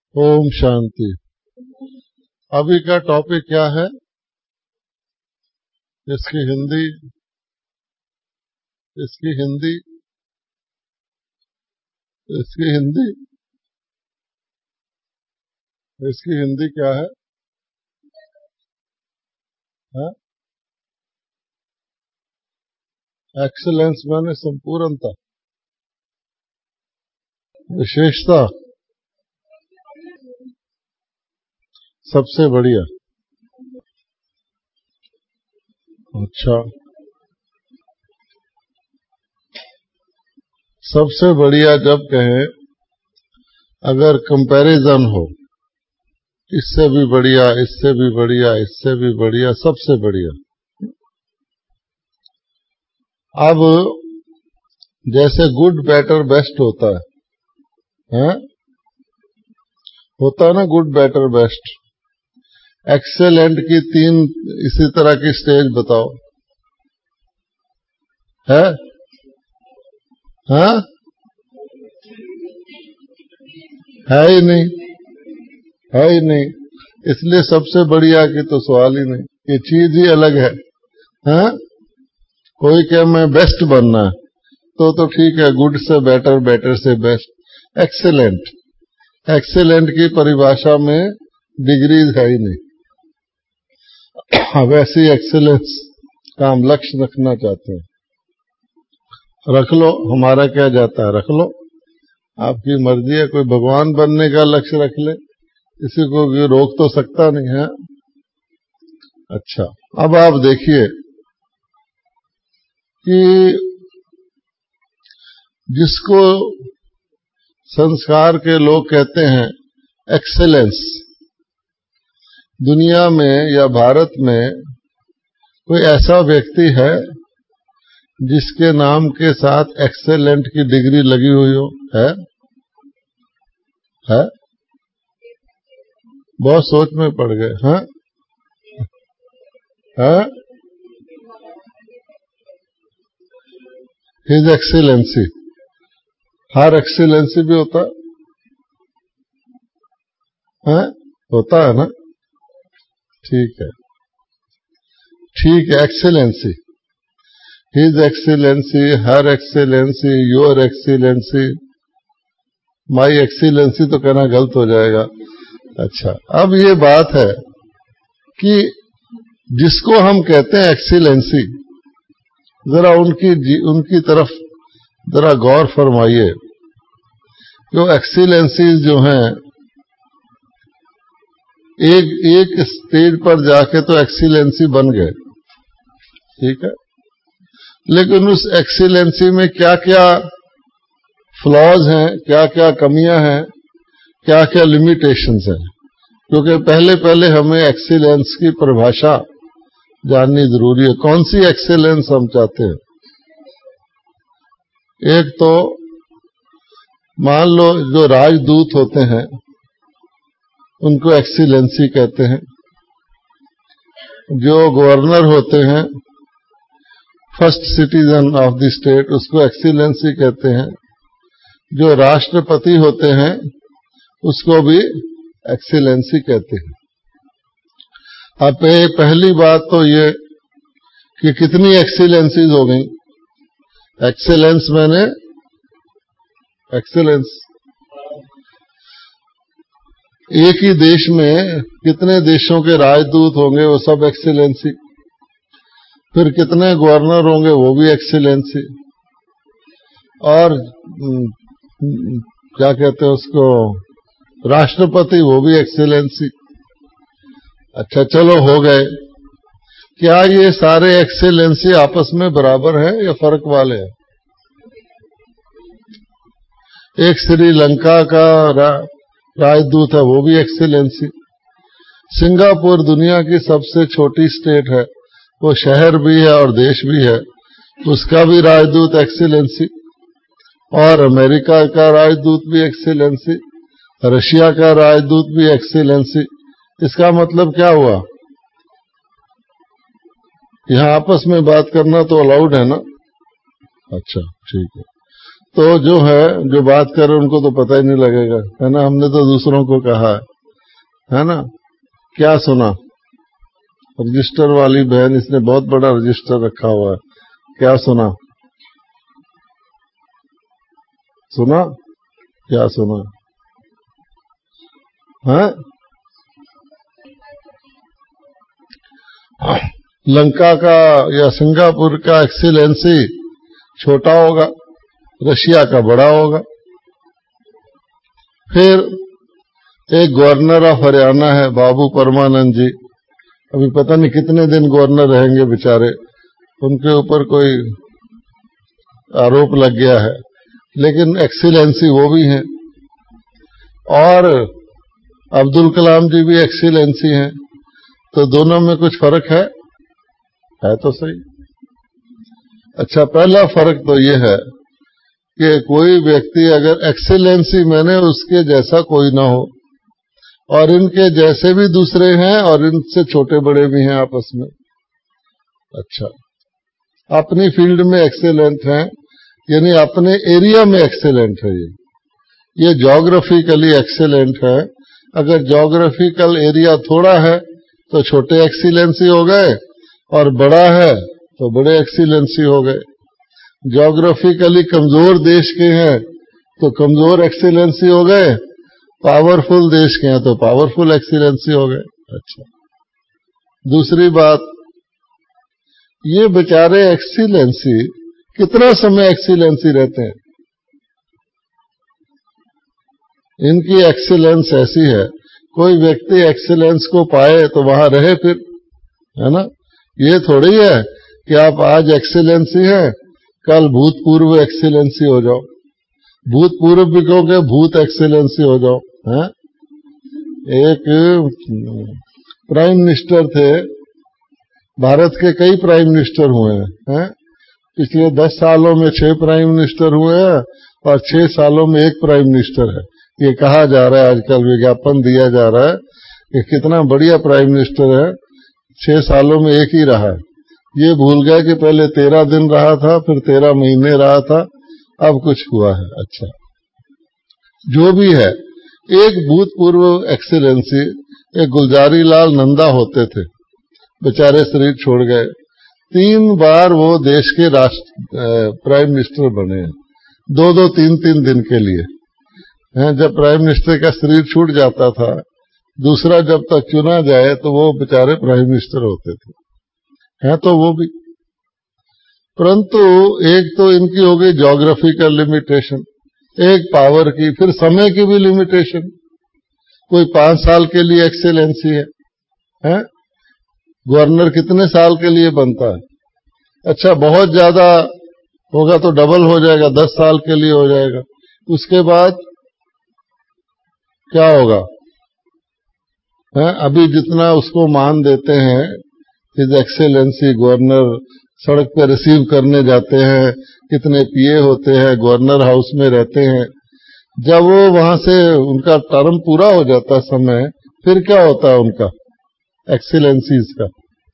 ओम शांति। अभी का टॉपिक क्या है? इसकी हिंदी इसकी हिंदी इसकी हिंदी इसकी हिंदी क्या है? एक्सीलेंस माने संपूर्णता, विशेषता, सबसे बढ़िया। अच्छा, सबसे बढ़िया जब कहें, अगर कंपैरिजन हो, इससे भी बढ़िया, इससे भी बढ़िया, इससे भी बढ़िया, सबसे बढ़िया। अब जैसे गुड, बेटर, बेस्ट होता है? होता ना गुड, बेटर, बेस्ट। एक्सेलेंट की 3 इसी तरह की स्टेज बताओ। है? हाँ? है ही नहीं, है ही नहीं। इसलिए सबसे बढ़िया की तो सवाल ही नहीं, ये चीज ही अलग है। हाँ? कोई कहे मैं बेस्ट बनना है तो ठीक है, गुड से बेटर, बेटर से बेस्ट, एक्सेलेंट। एक्सेलेंट की परिभाषा में डिग्रीज है ही नहीं। अब ऐसी एक्सेलेंस का हम लक्ष्य रखना चाहते हैं, रख लो, हमारा क्या जाता है, रख लो, आपकी मर्जी है। कोई भगवान बनने का लक्ष्य रख ले, किसी को रोक तो सकता नहीं है। अच्छा, अब आप देखिए कि जिसको संस्कार के लोग कहते हैं एक्सेलेंस, दुनिया में या भारत में कोई ऐसा व्यक्ति है जिसके नाम के साथ एक्सेलेंट की डिग्री लगी हुई हो? है? बहुत सोच में पड़ गए। हाँ? हिज एक्सीलेंसी, हर एक्सीलेंसी भी होता है? होता है ना? ठीक है, ठीक है। Excellency, his excellency, her excellency, your excellency, my excellency तो कहना गलत हो जाएगा। अच्छा, अब ये बात है कि जिसको हम कहते हैं एक्सीलेंसी, जरा उनकी तरफ जरा गौर फरमाइए। जो एक्सीलेंसीज जो हैं, एक स्टेज पर जाके तो एक्सीलेंसी बन गए, ठीक है, लेकिन उस एक्सीलेंसी में क्या क्या फ्लॉज हैं, क्या क्या कमियां हैं, क्या क्या लिमिटेशंस हैं, क्योंकि पहले हमें एक्सीलेंस की परिभाषा जाननी जरूरी है। कौन सी एक्सीलेंस हम चाहते हैं? एक तो मान लो जो राजदूत होते हैं उनको एक्सीलेंसी कहते हैं, जो गवर्नर होते हैं, first citizen of the state, उसको एक्सीलेंसी कहते हैं, जो राष्ट्रपति होते हैं उसको भी एक्सीलेंसी कहते हैं। अब पहली बात तो ये कि कितनी एक्सीलेंसीज हो गई। एक्सीलेंस मैंने एक्सीलेंस, एक ही देश में कितने देशों के राजदूत होंगे, वो सब एक्सीलेंसी। फिर कितने गवर्नर होंगे, वो भी एक्सीलेंसी। और क्या कहते हैं उसको, राष्ट्रपति, वो भी एक्सीलेंसी। अच्छा, चलो हो गए। क्या ये सारे एक्सीलेंसी आपस में बराबर हैं या फर्क वाले हैं? एक श्रीलंका का राजदूत है, वो भी एक्सीलेंसी। सिंगापुर दुनिया की सबसे छोटी स्टेट है, वो शहर भी है और देश भी है, उसका भी राजदूत एक्सीलेंसी। और अमेरिका का राजदूत भी एक्सीलेंसी, रशिया का राजदूत भी एक्सीलेंसी। इसका मतलब क्या हुआ? यहां आपस में बात करना तो अलाउड है ना? अच्छा, ठीक है। तो जो है, जो बात कर रहे उनको तो पता ही नहीं लगेगा, है ना। हमने तो दूसरों को कहा है ना। क्या सुना? रजिस्टर वाली बहन, इसने बहुत बड़ा रजिस्टर रखा हुआ है। क्या सुना? सुना? क्या सुना? है लंका का या सिंगापुर का एक्सीलेंसी छोटा होगा, रशिया का बड़ा होगा। फिर एक गवर्नर ऑफ हरियाणा है, बाबू परमानंद जी, अभी पता नहीं कितने दिन गवर्नर रहेंगे बेचारे, उनके ऊपर कोई आरोप लग गया है, लेकिन एक्सीलेंसी वो भी हैं। और अब्दुल कलाम जी भी एक्सीलेंसी हैं, तो दोनों में कुछ फर्क है तो सही। अच्छा, पहला फर्क तो ये है कि कोई व्यक्ति अगर एक्सीलेंसी मैंने उसके जैसा कोई ना हो, और इनके जैसे भी दूसरे हैं और इनसे छोटे बड़े भी हैं आपस में। अच्छा, अपनी फील्ड में एक्सीलेंट हैं, यानी अपने एरिया में एक्सीलेंट है। ये ज्योग्राफिकली एक्सीलेंट है। अगर ज्योग्राफिकल एरिया थोड़ा है तो छोटे एक्सीलेंसी हो गए, और बड़ा है तो बड़े एक्सीलेंसी हो गए। ज्योग्राफिकली कमजोर देश के हैं तो कमजोर एक्सीलेंसी हो गए, पावरफुल देश के हैं तो पावरफुल एक्सीलेंसी हो गए। अच्छा, दूसरी बात, ये बेचारे एक्सीलेंसी कितना समय एक्सीलेंसी रहते हैं? इनकी एक्सीलेंस ऐसी है, कोई व्यक्ति एक्सीलेंस को पाए तो वहां रहे फिर, है ना। ये थोड़ी है कि आप आज एक्सीलेंसी है, कल भूतपूर्व एक्सीलेंसी हो जाओ, भूतपूर्व भी कहोगे भूत एक्सीलेंसी हो जाओ। है एक प्राइम मिनिस्टर थे, भारत के कई प्राइम मिनिस्टर हुए हैं, पिछले 10 सालों में 6 प्राइम मिनिस्टर हुए हैं, और 6 सालों में 1 प्राइम मिनिस्टर है। ये कहा जा रहा है, आजकल विज्ञापन दिया जा रहा है कि कितना बढ़िया प्राइम मिनिस्टर है, 6 सालों में 1 ही रहा है। ये भूल गए कि पहले 13 दिन रहा था, फिर 13 महीने रहा था, अब कुछ हुआ है। अच्छा, जो भी है, एक भूतपूर्व एक्सीलेंसी एक गुलजारी लाल नंदा होते थे, बेचारे शरीर छोड़ गए। 3 बार वो देश के प्राइम मिनिस्टर बने हैं, 2-2, 3-3 दिन के लिए। जब प्राइम मिनिस्टर का शरीर छूट जाता था, दूसरा जब तक चुना जाए तो वो बेचारे प्राइम मिनिस्टर होते थे। तो वो भी, परंतु एक तो इनकी हो गई ज्योग्राफिकल लिमिटेशन, एक पावर की, फिर समय की भी लिमिटेशन। कोई 5 साल के लिए एक्सीलेंसी है, गवर्नर कितने साल के लिए बनता है? अच्छा, बहुत ज्यादा होगा तो डबल हो जाएगा, 10 साल के लिए हो जाएगा। उसके बाद क्या होगा? अभी जितना उसको मान देते हैं, हिज एक्सेलेंसी गवर्नर सड़क पर रिसीव करने जाते हैं, कितने पीए होते हैं, गवर्नर हाउस में रहते हैं। जब वो वहां से उनका टर्म पूरा हो जाता है समय, फिर क्या होता है उनका एक्सीलेंसीज का?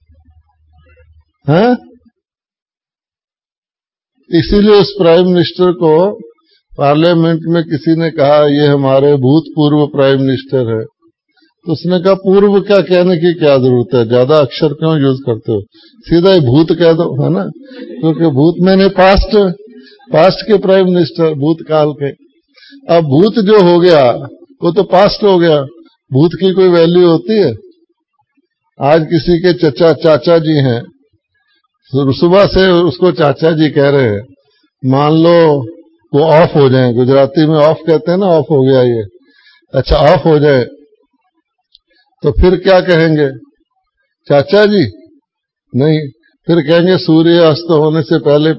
इसीलिए उस प्राइम मिनिस्टर को पार्लियामेंट में किसी ने कहा ये हमारे भूतपूर्व प्राइम मिनिस्टर है, तो उसने कहा पूर्व क्या कहने की क्या जरूरत है, ज्यादा अक्षर क्यों यूज करते हो, सीधा ही भूत कह दो, है ना। क्योंकि भूत मैंने पास्ट के प्राइम मिनिस्टर, भूतकाल के। अब भूत जो हो गया वो तो पास्ट हो गया, भूत की कोई वैल्यू होती है? आज किसी के चाचा जी हैं, सुबह से उसको चाचा जी कह रहे हैं, मान लो वो ऑफ हो जाए, गुजराती में ऑफ कहते हैं ना, ऑफ हो गया ये, अच्छा ऑफ हो जाए, तो फिर क्या कहेंगे? चाचा जी नहीं, फिर कहेंगे सूर्य अस्त होने से पहले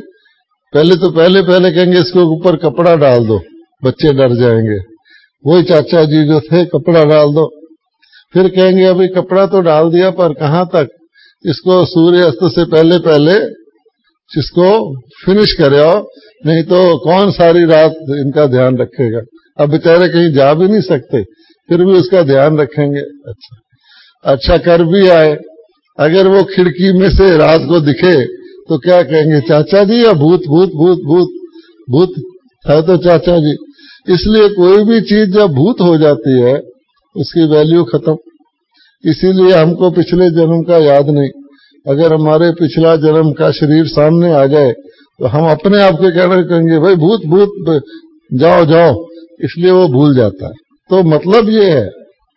कहेंगे इसके ऊपर कपड़ा डाल दो, बच्चे डर जाएंगे। वही चाचा जी जो थे, कपड़ा डाल दो। फिर कहेंगे अभी कपड़ा तो डाल दिया, पर कहां तक, इसको सूर्य अस्त से पहले इसको फिनिश करे आओ, नहीं तो कौन सारी रात इनका ध्यान रखेगा। अब बेचारे कहीं जा भी नहीं सकते, फिर भी उसका ध्यान रखेंगे। अच्छा कर भी आए, अगर वो खिड़की में से रात को दिखे तो क्या कहेंगे? चाचा जी या भूत भूत भूत भूत, भूत है तो चाचा जी। इसलिए कोई भी चीज जब भूत हो जाती है उसकी वैल्यू खत्म। इसीलिए हमको पिछले जन्म का याद नहीं। अगर हमारे पिछला जन्म का शरीर सामने आ जाए तो हम अपने आप को कहना कहेंगे भाई भूत भूत जाओ जाओ, इसलिए वो भूल जाता है। तो मतलब ये है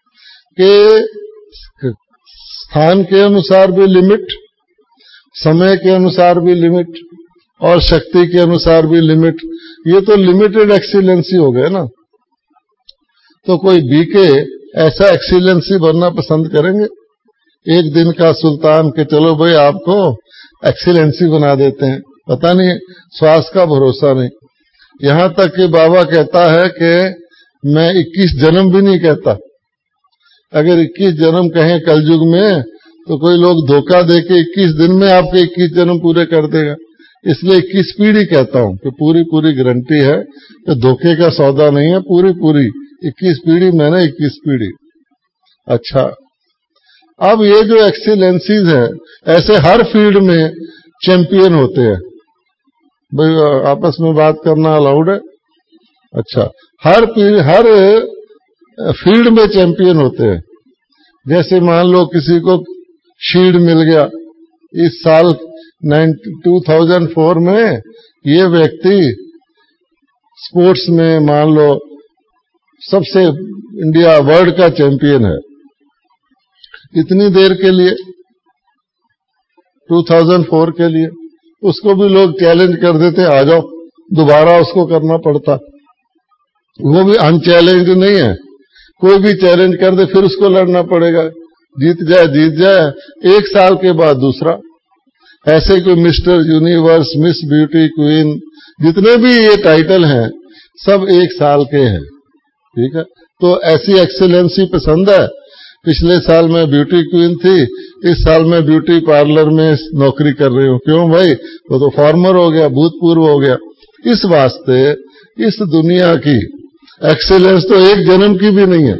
कि स्थान के अनुसार भी लिमिट, समय के अनुसार भी लिमिट और शक्ति के अनुसार भी लिमिट। ये तो लिमिटेड एक्सीलेंसी हो गए ना। तो कोई बीके ऐसा एक्सीलेंसी बनना पसंद करेंगे? एक दिन का सुल्तान के चलो भाई आपको एक्सीलेंसी बना देते हैं, पता नहीं श्वास का भरोसा नहीं। यहां तक कि बाबा कहता है कि मैं 21 जन्म भी नहीं कहता। अगर 21 जन्म कहें कलयुग में तो कोई लोग धोखा देके 21 दिन में आपके 21 जन्म पूरे कर देगा। इसलिए 21 पीढ़ी कहता हूं कि पूरी पूरी गारंटी है कि धोखे का सौदा नहीं है। पूरी पूरी 21 पीढ़ी, मैंने 21 पीढ़ी। अच्छा, अब ये जो एक्सीलेंसीज है ऐसे हर फील्ड में चैंपियन होते हैं। भाई आपस में बात करना अलाउड है? अच्छा, हर फील्ड में चैंपियन होते हैं। जैसे मान लो किसी को शील्ड मिल गया इस साल 2004 में, ये व्यक्ति स्पोर्ट्स में मान लो सबसे इंडिया वर्ल्ड का चैंपियन है। इतनी देर के लिए 2004 के लिए उसको भी लोग चैलेंज कर देते, आ जाओ, दोबारा उसको करना पड़ता। वो भी अनचैलेंज नहीं है, कोई भी चैलेंज कर दे फिर उसको लड़ना पड़ेगा, जीत जाए, एक साल के बाद दूसरा। ऐसे कोई mister universe, miss beauty, queen, जितने भी ये टाइटल हैं सब एक साल के हैं। ठीक है, तो ऐसी एक्सीलेंसी पसंद है। पिछले साल मैं ब्यूटी क्वीन थी, इस साल मैं ब्यूटी पार्लर में नौकरी कर रही हूं। क्यों भाई? वो तो फॉर्मर हो गया, भूतपूर्व हो गया। इस वास्ते इस दुनिया की एक्सीलेंस तो एक जन्म की भी नहीं है।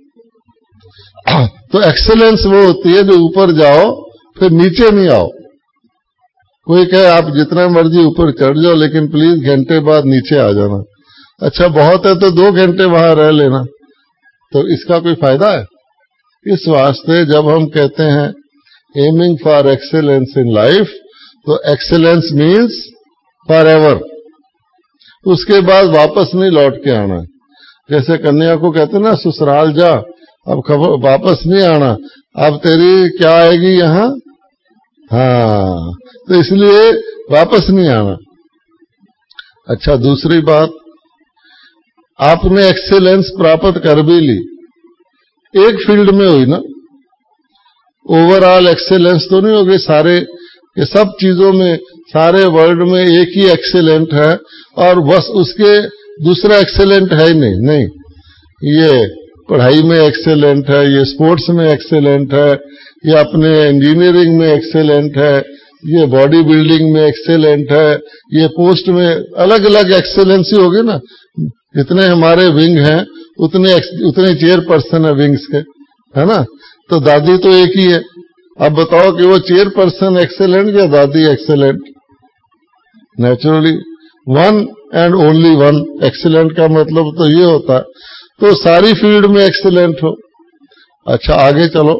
तो एक्सीलेंस वो होती है जो ऊपर जाओ फिर नीचे नहीं आओ। कोई कहे आप जितना मर्जी ऊपर चढ़ जाओ लेकिन प्लीज घंटे बाद नीचे आ जाना। अच्छा, बहुत है तो 2 घंटे वहां रह लेना, तो इसका कोई फायदा है? इस वास्ते जब हम कहते हैं aiming for excellence in life, तो एक्सेलेंस मीन्स फॉर एवर। उसके बाद वापस नहीं लौट के आना। जैसे कन्या को कहते ना ससुराल जा, अब खबर वापस नहीं आना, अब तेरी क्या आएगी यहां। हाँ, तो इसलिए वापस नहीं आना। अच्छा, दूसरी बात, आपने एक्सेलेंस प्राप्त कर भी ली, एक फील्ड में हुई ना, ओवरऑल एक्सेलेंस तो नहीं होगी सारे के सब चीजों में, सारे वर्ल्ड में एक ही एक्सेलेंट है और बस उसके दूसरा एक्सेलेंट है ही नहीं। ये पढ़ाई में एक्सेलेंट है, ये स्पोर्ट्स में एक्सेलेंट है, ये अपने इंजीनियरिंग में एक्सेलेंट है, ये बॉडी बिल्डिंग में एक्सेलेंट है, ये पोस्ट में अलग अलग एक्सेलेंसी होगी ना। जितने हमारे विंग हैं उतने चेयरपर्सन है विंग्स के, है ना। तो दादी तो एक ही है। अब बताओ कि वो चेयरपर्सन एक्सेलेंट या दादी excellent? Naturally one and only one. Excellent का मतलब तो ये होता है, तो सारी फील्ड में एक्सेलेंट हो। अच्छा, आगे चलो,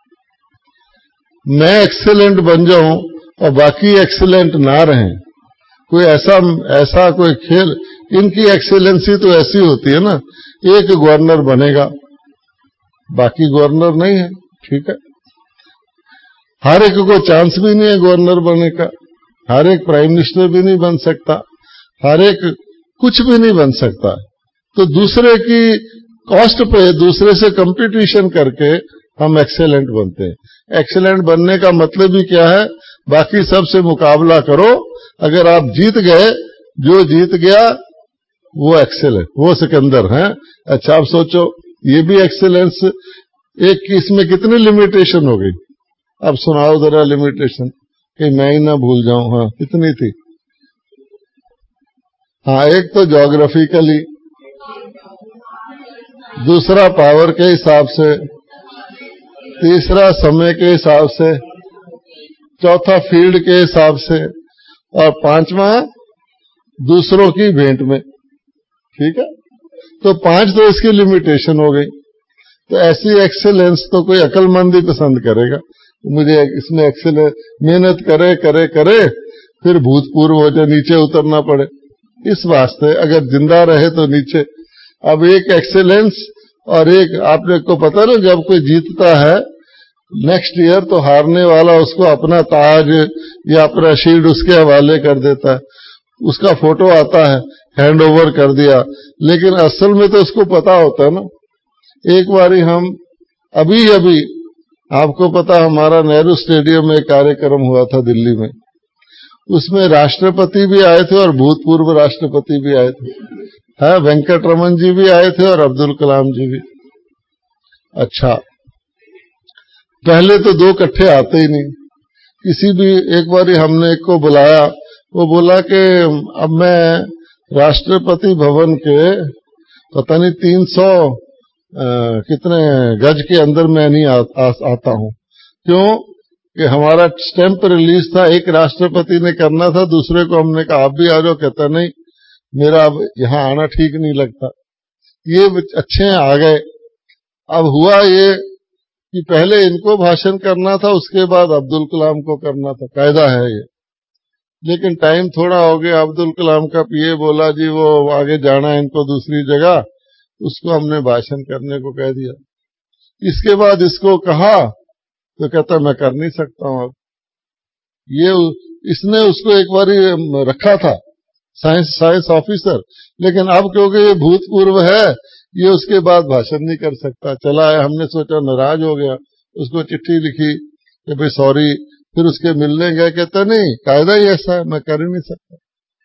मैं एक्सेलेंट बन जाऊं और बाकी एक्सेलेंट ना रहें, कोई ऐसा कोई खेल। इनकी एक्सेलेंसी तो ऐसी होती है ना, एक गवर्नर बनेगा बाकी गवर्नर नहीं है। ठीक है, हर एक को चांस भी नहीं है गवर्नर बनने का, हर एक प्राइम मिनिस्टर भी नहीं बन सकता, हर एक कुछ भी नहीं बन सकता। तो दूसरे की कॉस्ट पे, दूसरे से कंपटीशन करके हम एक्सेलेंट बनते हैं। एक्सेलेंट बनने का मतलब ही क्या है? बाकी सबसे मुकाबला करो, अगर आप जीत गए, जो जीत गया वो एक्सेलेंट, वो सिकंदर है। अच्छा, आप सोचो ये भी एक्सेलेंस, एक इसमें कितनी लिमिटेशन हो गई? अब सुनाओ जरा लिमिटेशन, कि मैं ही ना भूल जाऊं। हाँ, कितनी थी? हाँ, एक तो ज्योग्राफिकली, दूसरा पावर के हिसाब से, तीसरा समय के हिसाब से, चौथा फील्ड के हिसाब से, और पांचवा दूसरों की भेंट में। ठीक है, तो 5 तो इसकी लिमिटेशन हो गई। तो ऐसी एक्सेलेंस तो कोई अक्लमंद ही पसंद करेगा। मुझे इसमें एक्सेलेंस, मेहनत करे करे करे फिर भूतपूर्व हो जाए, नीचे उतरना पड़े। इस वास्ते अगर जिंदा रहे तो नीचे। अब एक एक्सेलेंस और एक, आपने को पता ना, जब कोई जीतता है नेक्स्ट ईयर तो हारने वाला उसको अपना ताज या अपना शील्ड उसके हवाले कर देता है, उसका फोटो आता है, हैंड ओवर कर दिया। लेकिन असल में तो उसको पता होता है ना। एक बारी हम अभी आपको पता, हमारा नेहरू स्टेडियम में कार्यक्रम हुआ था दिल्ली में, उसमें राष्ट्रपति भी आए थे और भूतपूर्व राष्ट्रपति भी आए थे। हाँ, वेंकट रमन जी भी आए थे और अब्दुल कलाम जी भी। अच्छा, पहले तो 2 इकट्ठे आते ही नहीं। किसी भी, एक बारी हमने एक को बुलाया, वो बोला कि अब मैं राष्ट्रपति भवन के पता नहीं 300 कितने गज के अंदर मैं नहीं आता हूं। क्यों कि हमारा स्टैंप रिलीज था, एक राष्ट्रपति ने करना था, दूसरे को हमने कहा आप भी आ जाओ। कहता नहीं, मेरा अब यहां आना ठीक नहीं लगता। ये अच्छे हैं, आ गए। अब हुआ ये कि पहले इनको भाषण करना था, उसके बाद अब्दुल कलाम को करना था, कायदा है ये। लेकिन टाइम थोड़ा हो गया, अब्दुल कलाम का पीए बोला जी वो आगे जाना है इनको दूसरी जगह, उसको हमने भाषण करने को कह दिया। इसके बाद इसको कहा तो कहता मैं कर नहीं सकता हूं। अब ये, इसने उसको एक बार रखा था साइंस ऑफिसर, लेकिन अब क्योंकि ये भूतपूर्व है, ये उसके बाद भाषण नहीं कर सकता। चला है, हमने सोचा नाराज हो गया, उसको चिट्ठी लिखी कि भाई सॉरी। फिर उसके मिलने गए, कहता नहीं, कायदा ही ऐसा है, मैं कर ही नहीं सकता।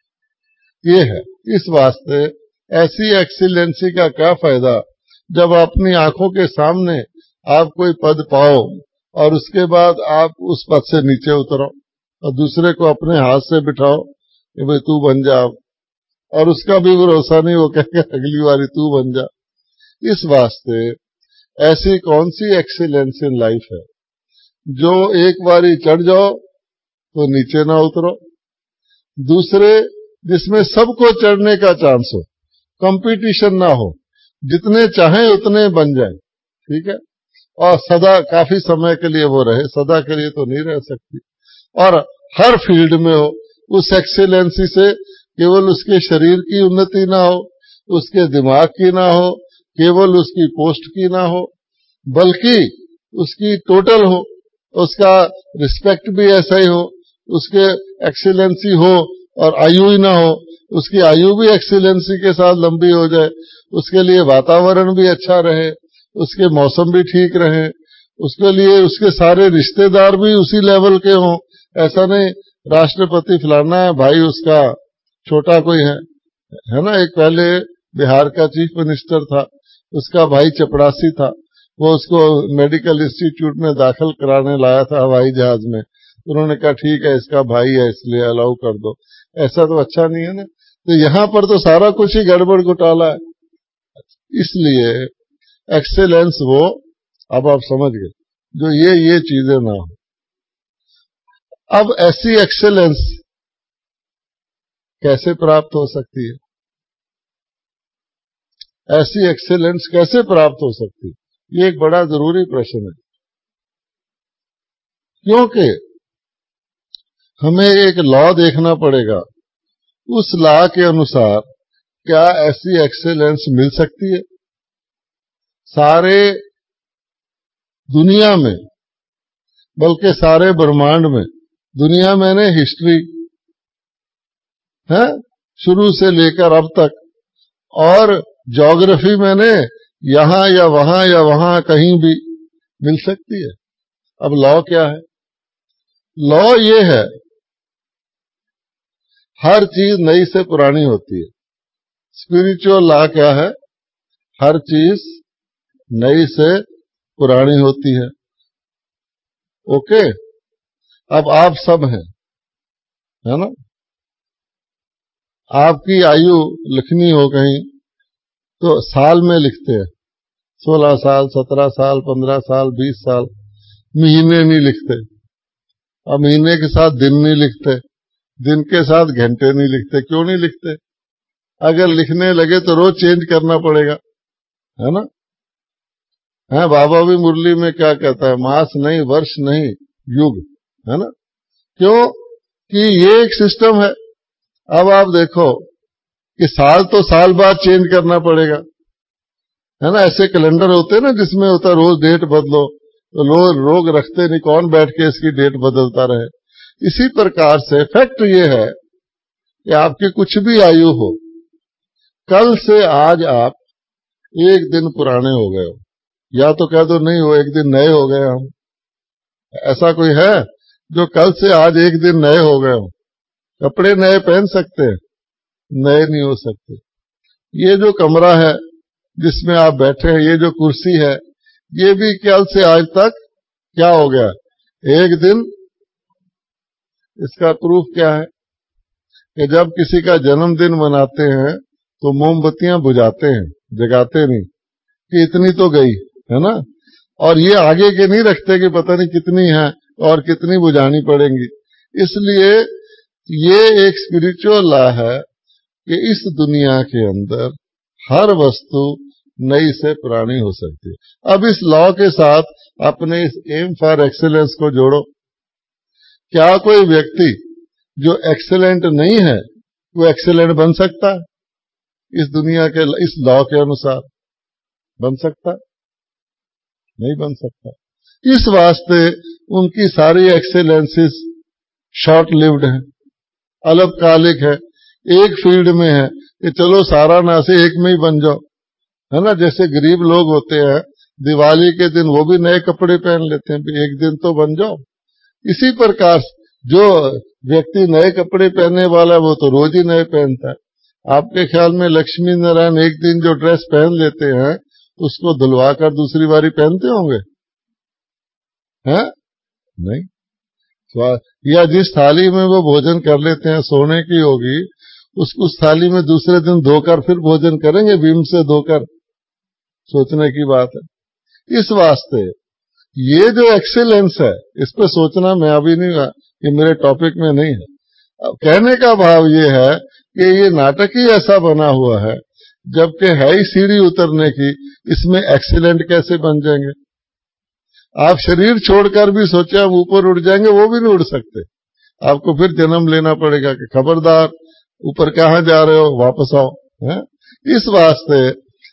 ये है। इस वास्ते ऐसी एक्सीलेंसी का क्या फायदा जब अपनी आंखों के सामने आप कोई पद पाओ और उसके बाद आप उस पद से नीचे उतरो और दूसरे को अपने हाथ से बिठाओ कि भाई तू बन जा, और उसका भी भरोसा नहीं, वो कहेगा अगली बारी तू बन जा। इस वास्ते ऐसी कौन सी एक्सीलेंस इन लाइफ है जो एक बारी चढ़ जाओ तो नीचे ना उतरो। दूसरे, जिसमें सबको चढ़ने का चांस हो, कंपटीशन ना हो, जितने चाहें उतने बन जाए। ठीक है, और सदा, काफी समय के लिए वो रहे, सदा के लिए तो नहीं रह सकती। और हर फील्ड में हो, उस एक्सीलेंसी से केवल उसके शरीर की उन्नति ना हो, उसके दिमाग की ना हो, केवल उसकी पोस्ट की ना हो, बल्कि उसकी टोटल हो, उसका रिस्पेक्ट भी ऐसा ही हो, उसके एक्सीलेंसी हो और आयु ही ना हो, उसकी आयु भी एक्सीलेंसी के साथ लंबी हो जाए, उसके लिए वातावरण भी अच्छा रहे, उसके मौसम भी ठीक रहे, उसके लिए उसके सारे रिश्तेदार भी उसी लेवल के हों। ऐसा नहीं राष्ट्रपति फलाना है भाई, उसका छोटा कोई है ना। एक पहले बिहार का चीफ मिनिस्टर था, उसका भाई चपड़ासी था, वो उसको मेडिकल इंस्टीट्यूट में दाखिल कराने लाया था हवाई जहाज में। उन्होंने कहा ठीक है, इसका भाई है इसलिए अलाउ कर दो। ऐसा तो अच्छा नहीं है ना। तो यहां पर तो सारा कुछ ही गड़बड़ घोटाला है। इसलिए एक्सेलेंस वो, अब आप समझ गए, जो ये चीजें ना हो। अब ऐसी एक्सेलेंस कैसे प्राप्त हो सकती है? ऐसी एक्सेलेंस कैसे प्राप्त हो सकती है, ये एक बड़ा जरूरी प्रश्न है। क्योंकि हमें एक लॉ देखना पड़ेगा, उस लॉ के अनुसार क्या ऐसी एक्सेलेंस मिल सकती है सारे दुनिया में, बल्कि सारे ब्रह्मांड में। दुनिया मैंने हिस्ट्री है शुरू से लेकर अब तक, और ज्योग्राफी मैंने यहां या वहां कहीं भी मिल सकती है। अब लॉ क्या है? लॉ ये है, हर चीज नई से पुरानी होती है। स्पिरिचुअल लॉ क्या है? हर चीज नई से पुरानी होती है। ओके, अब आप सब हैं, है ना। आपकी आयु लिखनी हो कहीं तो साल में लिखते हैं, 16 साल, 17 साल, 15 साल, 20 साल। महीने नहीं लिखते, अब महीने के साथ दिन नहीं लिखते, दिन के साथ घंटे नहीं लिखते। क्यों नहीं लिखते? अगर लिखने लगे तो रोज चेंज करना पड़ेगा, है ना? है, बाबा भी मुरली में क्या कहता है, मास नहीं, वर्ष नहीं, युग, है ना? क्यों कि ये एक सिस्टम है। अब आप देखो कि साल तो साल बाद चेंज करना पड़ेगा, है ना? ऐसे कैलेंडर होते हैं ना जिसमें होता रोज डेट बदलो, तो लोग रखते नहीं, कौन बैठ के इसकी डेट बदलता रहे। इसी प्रकार से फैक्ट ये है कि आपकी कुछ भी आयु हो, कल से आज आप एक दिन पुराने हो गए हो, या तो कह दो नहीं हो, एक दिन नए हो गए हम। ऐसा कोई है जो कल से आज एक दिन नए हो गए हो? कपड़े नए पहन सकते हैं, नए नहीं हो सकते। ये जो कमरा है जिसमें आप बैठे हैं, ये जो कुर्सी है, ये भी कल से आज तक क्या हो गया, एक दिन। इसका प्रूफ क्या है कि जब किसी का जन्मदिन मनाते हैं तो मोमबत्तियां बुझाते हैं, जगाते नहीं कि इतनी तो गई, है ना? और ये आगे के नहीं रखते कि पता नहीं कितनी है और कितनी बुझानी पड़ेंगी। इसलिए ये एक स्पिरिचुअल लॉ है कि इस दुनिया के अंदर हर वस्तु नई से पुरानी हो सकती है। अब इस लॉ के साथ अपने इस एम फॉर एक्सीलेंस को जोड़ो। क्या कोई व्यक्ति जो एक्सीलेंट नहीं है वो एक्सीलेंट बन सकता है? इस दुनिया के इस लॉ के अनुसार बन सकता है? नहीं बन सकता। इस वास्ते उनकी सारी एक्सीलेंसेस शॉर्ट लिव्ड है, अल्पकालिक है, एक फील्ड में है कि चलो सारा ना से एक में ही बन जाओ, है ना? जैसे गरीब लोग होते हैं, दिवाली के दिन वो भी नए कपड़े पहन लेते हैं, एक दिन तो बन जाओ। इसी प्रकार जो व्यक्ति नए कपड़े पहनने वाला है वो तो रोज ही नए पहनता है। आपके ख्याल में लक्ष्मी नारायण एक दिन जो ड्रेस पहन लेते हैं उसको धुलवा कर दूसरी बारी पहनते होंगे? हैं? नहीं। या जिस थाली में वो भोजन कर लेते हैं, सोने की होगी, उस थाली में दूसरे दिन धोकर फिर भोजन करेंगे, विम से धोकर? सोचने की बात है। इस वास्ते ये जो एक्सीलेंस है, इस पर सोचना, मैं अभी नहीं, ये मेरे टॉपिक में नहीं है। अब कहने का भाव ये है कि ये नाटक ही ऐसा बना हुआ है, जबकि है ही सीढ़ी उतरने की, इसमें एक्सीलेंट कैसे बन जाएंगे? आप शरीर छोड़कर भी सोचे हम ऊपर उड़ जाएंगे, वो भी नहीं उड़ सकते। आपको फिर जन्म लेना पड़ेगा कि खबरदार ऊपर कहां जा रहे हो, वापस आओ, है? इस वास्ते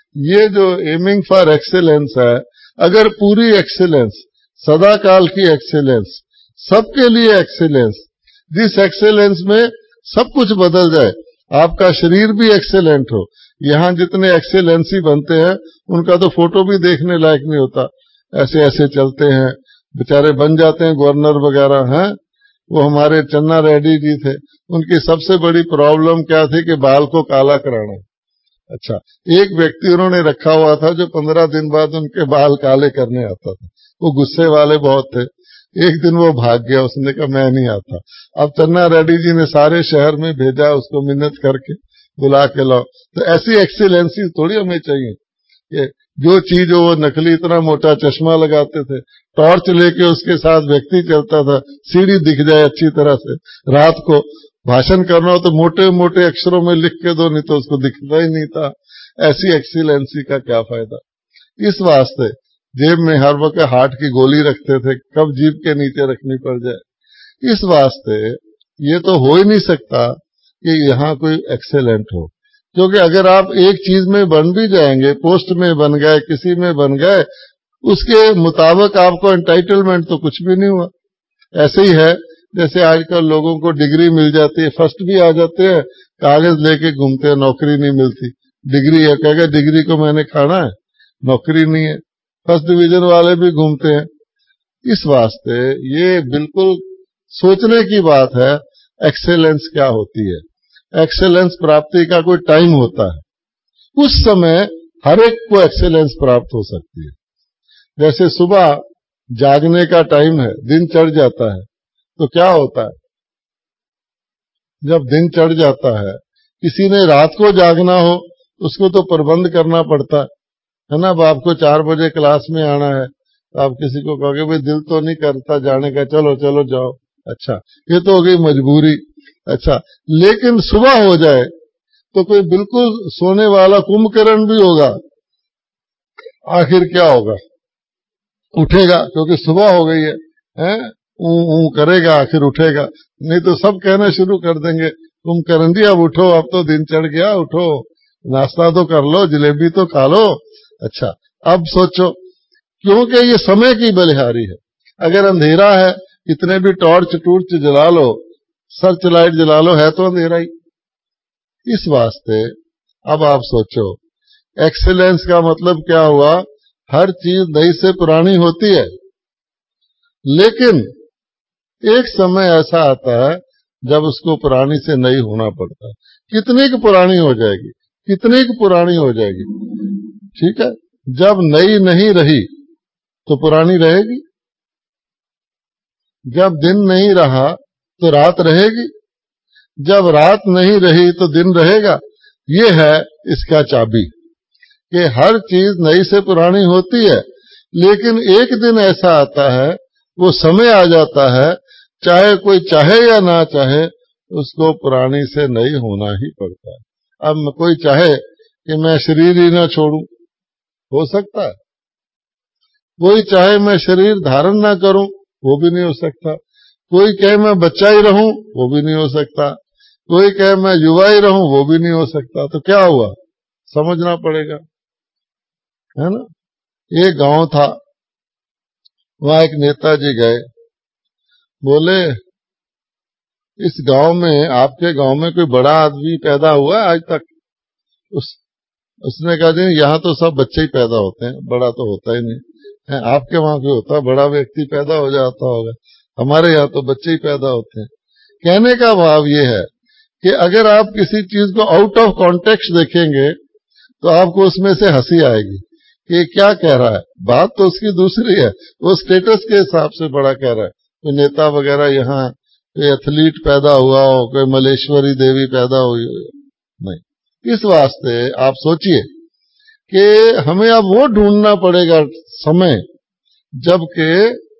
ये जो एमिंग फॉर एक्सीलेंस है, अगर पूरी एक्सीलेंस, सदा काल की एक्सीलेंस, सबके लिए एक्सीलेंस, जिस एक्सीलेंस में सब कुछ बदल जाए, आपका शरीर भी एक्सीलेंट हो। यहां जितने एक्सीलेंसी बनते हैं उनका तो फोटो भी देखने लायक नहीं होता, ऐसे ऐसे चलते हैं, बेचारे बन जाते हैं गवर्नर वगैरह, हैं? वो हमारे चन्ना रेड्डी जी थे, उनकी सबसे बड़ी प्रॉब्लम क्या थी कि बाल को काला कराना। अच्छा, एक व्यक्ति उन्होंने रखा हुआ था जो 15 दिन बाद उनके बाल काले करने आता था। वो गुस्से वाले बहुत थे। एक दिन वो भाग गया, उसने कहा मैं नहीं आता। अब चन्ना रेड्डी जी ने सारे शहर में भेजा उसको मिन्नत करके बुला के लाओ। तो ऐसी एक्सीलेंसी थोड़ी हमें चाहिए कि जो चीज वो नकली, इतना मोटा चश्मा लगाते थे, टॉर्च लेके उसके साथ व्यक्ति चलता था, सीढ़ी दिख जाए अच्छी तरह से, रात को भाषण करना हो तो मोटे मोटे अक्षरों में लिख के दो, नहीं तो उसको दिखता ही नहीं था। ऐसी एक्सीलेंसी का क्या फायदा? इस वास्ते जेब में हर वक्त हार्ट की गोली रखते थे, कब जीभ के नीचे रखनी पड़ जाए। इस वास्ते ये तो हो ही नहीं सकता कि यहां कोई एक्सेलेंट हो, क्योंकि अगर आप एक चीज में बन भी जाएंगे, पोस्ट में बन गए, किसी में बन गए, उसके मुताबिक आपको एंटाइटलमेंट तो कुछ भी नहीं हुआ। ऐसे ही है जैसे आजकल लोगों को डिग्री मिल जाती है, फर्स्ट भी आ जाते हैं, कागज लेके घूमते हैं, नौकरी नहीं मिलती। डिग्री है, कहेगा डिग्री को मैंने खाना है, नौकरी नहीं है। फर्स्ट डिवीजन वाले भी घूमते हैं। इस वास्ते ये बिल्कुल सोचने की बात है, एक्सेलेंस क्या होती है। एक्सेलेंस प्राप्ति का कोई टाइम होता है, उस समय हर एक को एक्सेलेंस प्राप्त हो सकती है। जैसे सुबह जागने का टाइम है, दिन चढ़ जाता है, तो क्या होता है, जब दिन चढ़ जाता है, किसी ने रात को जागना हो उसको तो प्रबंध करना पड़ता है ना। अब आपको 4 बजे क्लास में आना है, तो आप किसी को कहोगे भाई दिल तो नहीं करता जाने का, चलो चलो जाओ। अच्छा, ये तो हो गई मजबूरी। अच्छा, लेकिन सुबह हो जाए तो कोई बिल्कुल सोने वाला कुंभकर्ण भी होगा, आखिर क्या होगा? उठेगा, क्योंकि सुबह हो गई है, हैं? ऊ करेगा, आखिर उठेगा। नहीं तो सब कहना शुरू कर देंगे, कुंभकर्ण जी अब उठो, अब तो दिन चढ़ गया, उठो, नाश्ता तो कर लो, जलेबी तो खा लो। अच्छा, अब सोचो, क्योंकि ये समय की बलिहारी है। अगर अंधेरा है, कितने भी टॉर्च टूर्च जला लो, सर्च लाइट जला लो, है तो अंधेरा ही। इस वास्ते अब आप सोचो, एक्सीलेंस का मतलब क्या हुआ? हर चीज नई से पुरानी होती है, लेकिन एक समय ऐसा आता है जब उसको पुरानी से नई होना पड़ता है। कितनी की पुरानी हो जाएगी, कितनी की पुरानी हो जाएगी, ठीक है? जब नई नहीं रही तो पुरानी रहेगी, जब दिन नहीं रहा तो रात रहेगी, जब रात नहीं रही तो दिन रहेगा। ये है इसका चाबी कि हर चीज नई से पुरानी होती है, लेकिन एक दिन ऐसा आता है, वो समय आ जाता है, चाहे कोई चाहे या ना चाहे, उसको पुरानी से नई होना ही पड़ता है। अब कोई चाहे कि मैं शरीर ही ना छोड़ूं, हो सकता है। कोई चाहे मैं शरीर धारण ना करूं, वो भी नहीं हो सकता। कोई कहे मैं बच्चा ही रहूं, वो भी नहीं हो सकता। कोई कहे मैं युवा ही रहूं, वो भी नहीं हो सकता। तो क्या हुआ, समझना पड़ेगा, है ना? एक गांव था, वहां एक नेताजी गए, बोले इस गांव में, आपके गांव में कोई बड़ा आदमी पैदा हुआ है आज तक? उसने कहा जी यहाँ तो सब बच्चे ही पैदा होते हैं, बड़ा तो होता ही नहीं है। आपके वहां भी होता, बड़ा व्यक्ति पैदा हो जाता होगा, हमारे यहाँ तो बच्चे ही पैदा होते हैं। कहने का भाव ये है कि अगर आप किसी चीज को आउट ऑफ कॉन्टेक्स्ट देखेंगे तो आपको उसमें से हंसी आएगी कि क्या कह रहा है, बात तो उसकी दूसरी है, वो स्टेटस के हिसाब से बड़ा कह रहा है। कोई नेता वगैरह, यहाँ कोई एथलीट पैदा हुआ हो, कोई मलेश्वरी देवी पैदा हुई हो, नहीं। इस वास्ते आप सोचिए कि हमें अब वो ढूंढना पड़ेगा समय जबकि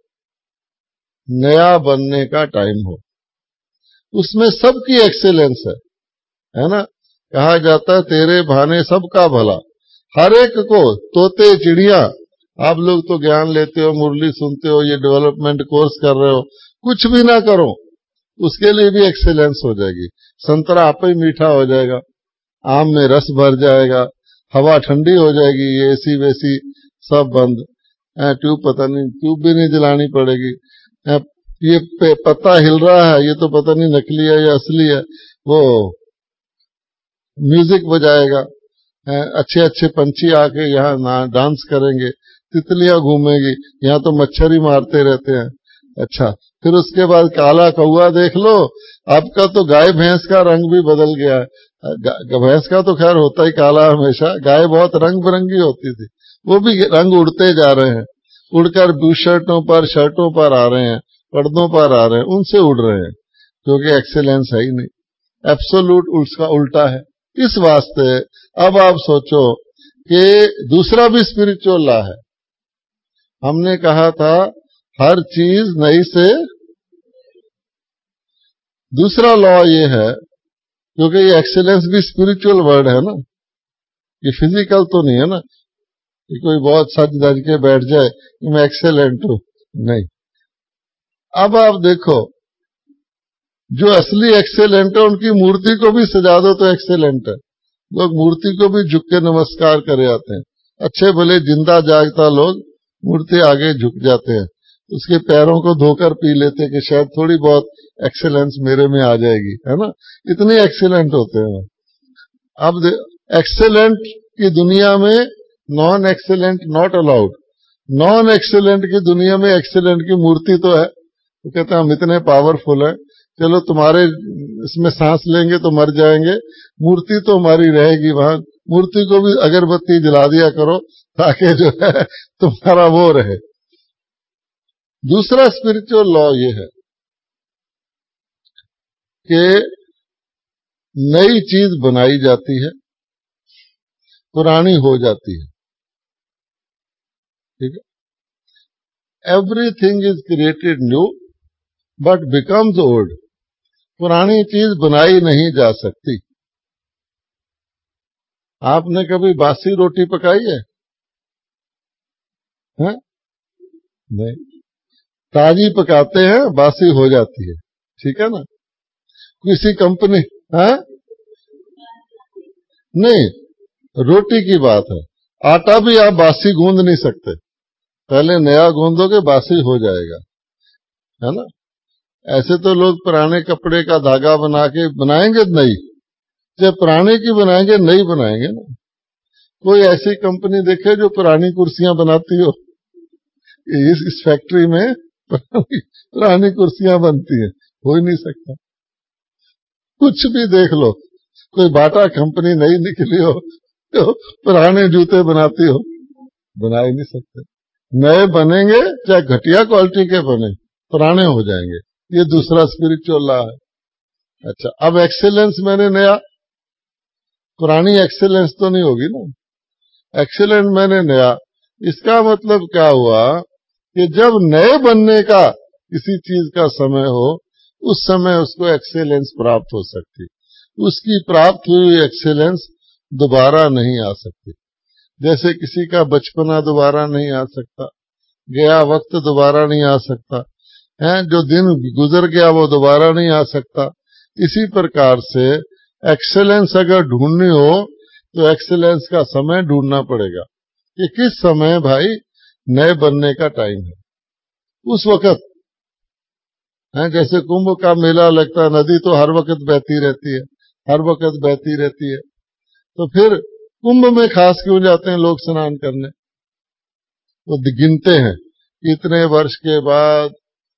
नया बनने का टाइम हो, उसमें सबकी एक्सेलेंस है ना? कहा जाता है तेरे भाने सबका भला, हर एक को, तोते चिड़िया, आप लोग तो ज्ञान लेते हो, मुरली सुनते हो, ये डेवलपमेंट कोर्स कर रहे हो, कुछ भी ना करो उसके लिए भी एक्सेलेंस हो जाएगी। संतरा आप ही मीठा हो जाएगा, आम में रस भर जाएगा, हवा ठंडी हो जाएगी, ये एसी वेसी सब बंद, ट्यूब पता नहीं, ट्यूब भी नहीं जलानी पड़ेगी। ये पत्ता हिल रहा है, ये तो पता नहीं नकली है या असली है, वो म्यूजिक बजाएगा, अच्छे अच्छे पंछी आके यहाँ डांस करेंगे, तितलियां घूमेगी, यहाँ तो मच्छर ही मारते रहते हैं। अच्छा, फिर उसके बाद काला कौआ देख लो, आपका तो गाय भैंस का रंग भी बदल गया है। भैंस का तो खैर होता ही काला हमेशा, गाय बहुत रंग बिरंगी होती थी, वो भी रंग उड़ते जा रहे हैं, उड़कर शर्टों पर आ रहे हैं, पर्दों पर आ रहे हैं, उनसे उड़ रहे हैं, क्योंकि एक्सेलेंस है ही नहीं, एब्सोल्यूट उसका उल्टा है। इस वास्ते अब आप सोचो कि दूसरा भी स्पिरिचुअल लॉ है। हमने कहा था हर चीज नई से, दूसरा लॉ ये है, क्योंकि ये एक्सेलेंस भी स्पिरिचुअल वर्ड है ना, ये फिजिकल तो नहीं है ना कि कोई बहुत सज धज के बैठ जाए कि मैं एक्सेलेंट हूं, नहीं। अब आप देखो, जो असली एक्सेलेंट है उनकी मूर्ति को भी सजा दो तो एक्सेलेंट है, लोग मूर्ति को भी झुक के नमस्कार करे आते हैं। अच्छे भले जिंदा जागता लोग मूर्ति आगे झुक जाते हैं, उसके पैरों को धोकर पी लेते हैं कि शायद थोड़ी बहुत एक्सेलेंस मेरे में आ जाएगी, है ना? इतने एक्सेलेंट होते हैं। अब एक्सेलेंट की दुनिया में non excellent not allowed. Non excellent की दुनिया में एक्सेलेंट की मूर्ति तो है, तो कहते हैं हम इतने पावरफुल हैं, चलो तुम्हारे इसमें सांस लेंगे तो मर जाएंगे, मूर्ति तो हमारी रहेगी वहां, मूर्ति को भी अगरबत्ती जला दिया करो ताकि जो है तुम्हारा वो रहे। दूसरा स्पिरिचुअल लॉ ये है कि नई चीज बनाई जाती है, पुरानी हो जाती है, ठीक है? Everything is created new but becomes old. पुरानी चीज बनाई नहीं जा सकती। आपने कभी बासी रोटी पकाई है? हैं? नहीं। ताजी पकाते हैं, बासी हो जाती है, ठीक है ना। किसी कंपनी, है नहीं, रोटी की बात है। आटा भी आप बासी गूंद नहीं सकते, पहले नया गूंदोगे बासी हो जाएगा, है ना। ऐसे तो लोग पुराने कपड़े का धागा बना के बनाएंगे नहीं, जब पुराने की बनाएंगे नई बनाएंगे ना। कोई ऐसी कंपनी देखे जो पुरानी कुर्सियां बनाती हो, इस फैक्ट्री में पुरानी कुर्सियां बनती हैं, हो ही नहीं सकता। कुछ भी देख लो, कोई बाटा कंपनी नई निकली हो तो पुराने जूते बनाती हो, बना ही नहीं सकते। नए बनेंगे चाहे घटिया क्वालिटी के बने, पुराने हो जाएंगे। ये दूसरा स्पिरिचुअल लॉ है। अच्छा, अब एक्सेलेंस मैंने नया, पुरानी एक्सेलेंस तो नहीं होगी ना, एक्सेलेंट मैंने नया। इसका मतलब क्या हुआ कि जब नए बनने का किसी चीज का समय हो, उस समय उसको एक्सेलेंस प्राप्त हो सकती। उसकी प्राप्त हुई एक्सेलेंस दोबारा नहीं आ सकती। जैसे किसी का बचपना दोबारा नहीं आ सकता, गया वक्त दोबारा नहीं आ सकता है, जो दिन गुजर गया वो दोबारा नहीं आ सकता। इसी प्रकार से एक्सेलेंस अगर ढूंढनी हो तो एक्सेलेंस का समय ढूंढना पड़ेगा कि किस समय भाई नए बनने का टाइम है। उस वक्त है, जैसे कुंभ का मेला लगता है, नदी तो हर वक्त बहती रहती है, हर वक्त बहती रहती है, तो फिर कुंभ में खास क्यों जाते हैं लोग स्नान करने? वो गिनते हैं इतने वर्ष के बाद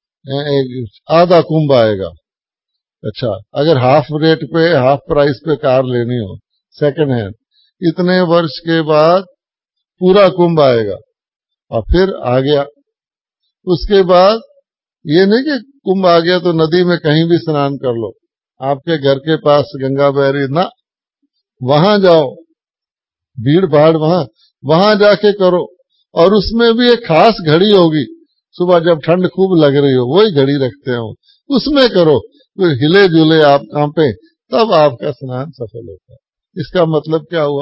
आधा कुंभ आएगा। अच्छा, अगर हाफ रेट पे, हाफ प्राइस पे कार लेनी हो सेकंड हैंड, इतने वर्ष के बाद पूरा कुंभ आएगा और फिर आ गया। उसके बाद ये नहीं कि कुंभ आ गया तो नदी में कहीं भी स्नान कर लो, आपके घर के पास गंगा बह रही ना, वहां जाओ, भीड़ भाड़ वहां जाके करो। और उसमें भी एक खास घड़ी होगी, सुबह जब ठंड खूब लग रही हो वही घड़ी रखते हो, उसमें करो, तो हिले जुले आप कांपे, तब आपका स्नान सफल होता है। इसका मतलब क्या हुआ?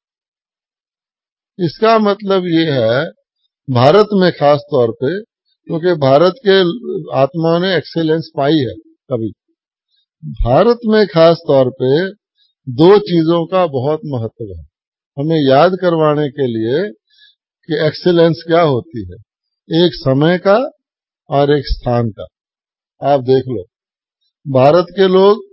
इसका मतलब ये है, भारत में खास तौर पे, क्योंकि भारत के आत्माओं ने एक्सेलेंस पाई है, कभी भारत में खास तौर पे दो चीजों का बहुत महत्व है हमें याद करवाने के लिए कि एक्सेलेंस क्या होती है। एक समय का और एक स्थान का। आप देख लो, भारत के लोग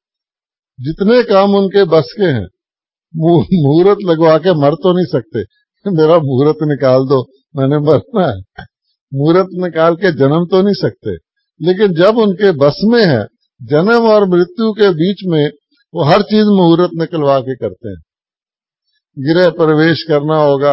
जितने काम उनके बस के हैं, मुहूर्त लगवा के मर तो नहीं सकते, मेरा मुहूर्त निकाल दो मैंने मरना है, मुहूर्त निकाल के जन्म तो नहीं सकते, लेकिन जब उनके बस में है, जन्म और मृत्यु के बीच में वो हर चीज मुहूर्त निकलवा के करते हैं। गृह प्रवेश करना होगा,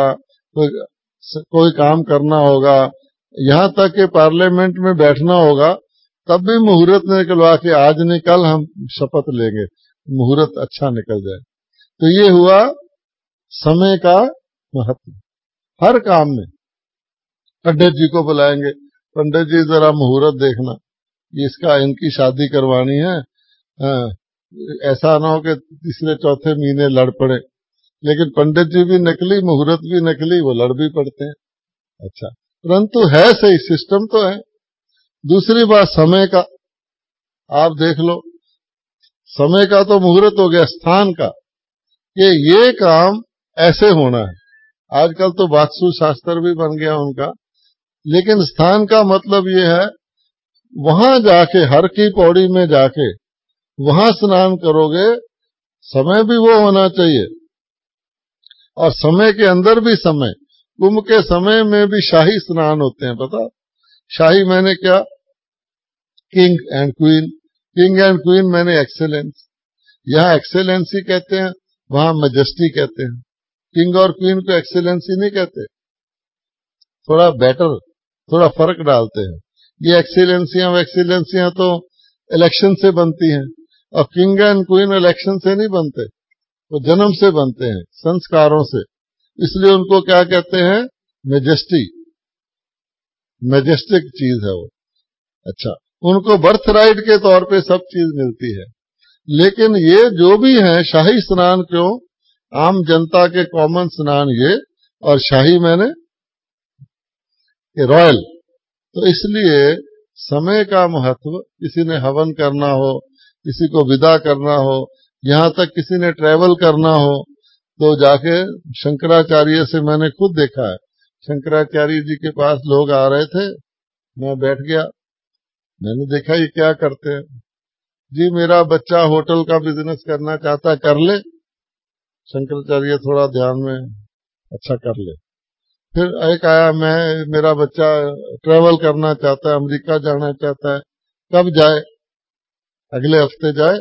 कोई काम करना होगा, यहां तक कि पार्लियामेंट में बैठना होगा, तब भी मुहूर्त निकलवा के आज नहीं कल हम शपथ लेंगे, मुहूर्त अच्छा निकल जाए। तो ये हुआ समय का महत्व हर काम में। पंडित जी को बुलाएंगे, पंडित जी जरा मुहूर्त देखना, इसका इनकी शादी करवानी है, ऐसा ना हो कि तीसरे चौथे महीने लड़ पड़े, लेकिन पंडित जी भी नकली, मुहूर्त भी नकली, वो लड़ भी पड़ते हैं। अच्छा, परंतु है सही, सिस्टम तो है। दूसरी बात समय का, आप देख लो, समय का तो मुहूर्त हो गया, स्थान का कि ये काम ऐसे होना है। आजकल तो वास्तु शास्त्र भी बन गया उनका, लेकिन स्थान का मतलब ये है वहां जाके, हर की पौड़ी में जाके वहां स्नान करोगे, समय भी वो होना चाहिए और समय के अंदर भी समय। कुंभ के समय में भी शाही स्नान होते हैं, पता? शाही मैंने क्या? King and queen, king and queen मैंने एक्सेलेंस। यहां एक्सेलेंसी कहते हैं, वहां मैजेस्टी कहते हैं। किंग और क्वीन को एक्सेलेंसी नहीं कहते, थोड़ा बेटर, थोड़ा फर्क डालते हैं। ये एक्सेलेंसियां तो इलेक्शन से बनती हैं, और किंग एंड क्वीन इलेक्शन से नहीं बनते, वो जन्म से बनते हैं, संस्कारों से। इसलिए उनको क्या कहते हैं? मैजेस्टी, मैजेस्टिक चीज है वो। अच्छा, उनको बर्थ राइट के तौर पे सब चीज मिलती है। लेकिन ये जो भी है, शाही स्नान क्यों, आम जनता के कॉमन स्नान ये, और शाही मैंने रॉयल। तो इसलिए समय का महत्व, किसी ने हवन करना हो, किसी को विदा करना हो, यहां तक किसी ने ट्रैवल करना हो, तो जाके शंकराचार्य से मैंने खुद देखा है। शंकराचार्य जी के पास लोग आ रहे थे, मैं बैठ गया, मैंने देखा ये क्या करते हैं। जी मेरा बच्चा होटल का बिजनेस करना चाहता है, कर ले। शंकराचार्य थोड़ा ध्यान में, अच्छा कर ले। फिर एक आया, मेरा बच्चा ट्रैवल करना चाहता है, अमेरिका जाना चाहता है, कब जाए, अगले हफ्ते जाए,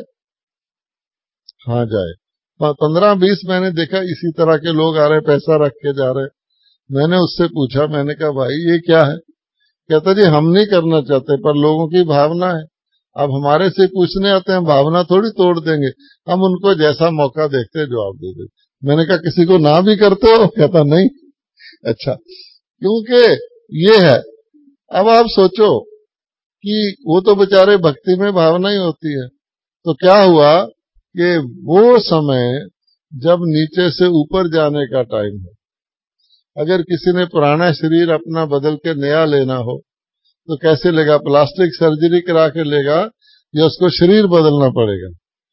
हाँ जाए। 15-20 मैंने देखा इसी तरह के लोग आ रहे, पैसा रख के जा रहे। मैंने उससे पूछा, मैंने कहा भाई ये क्या है? कहता जी हम नहीं करना चाहते, पर लोगों की भावना है। अब हमारे से पूछने आते हैं, भावना थोड़ी तोड़ देंगे, हम उनको जैसा मौका देखते जवाब दे देते। मैंने कहा किसी को ना भी करते हो? कहता नहीं। अच्छा, क्योंकि ये है। अब आप सोचो कि वो तो बेचारे भक्ति में भावना ही होती है। तो क्या हुआ कि वो समय जब नीचे से ऊपर जाने का टाइम है, अगर किसी ने पुराना शरीर अपना बदल के नया लेना हो तो कैसे लेगा? प्लास्टिक सर्जरी करा के लेगा या उसको शरीर बदलना पड़ेगा?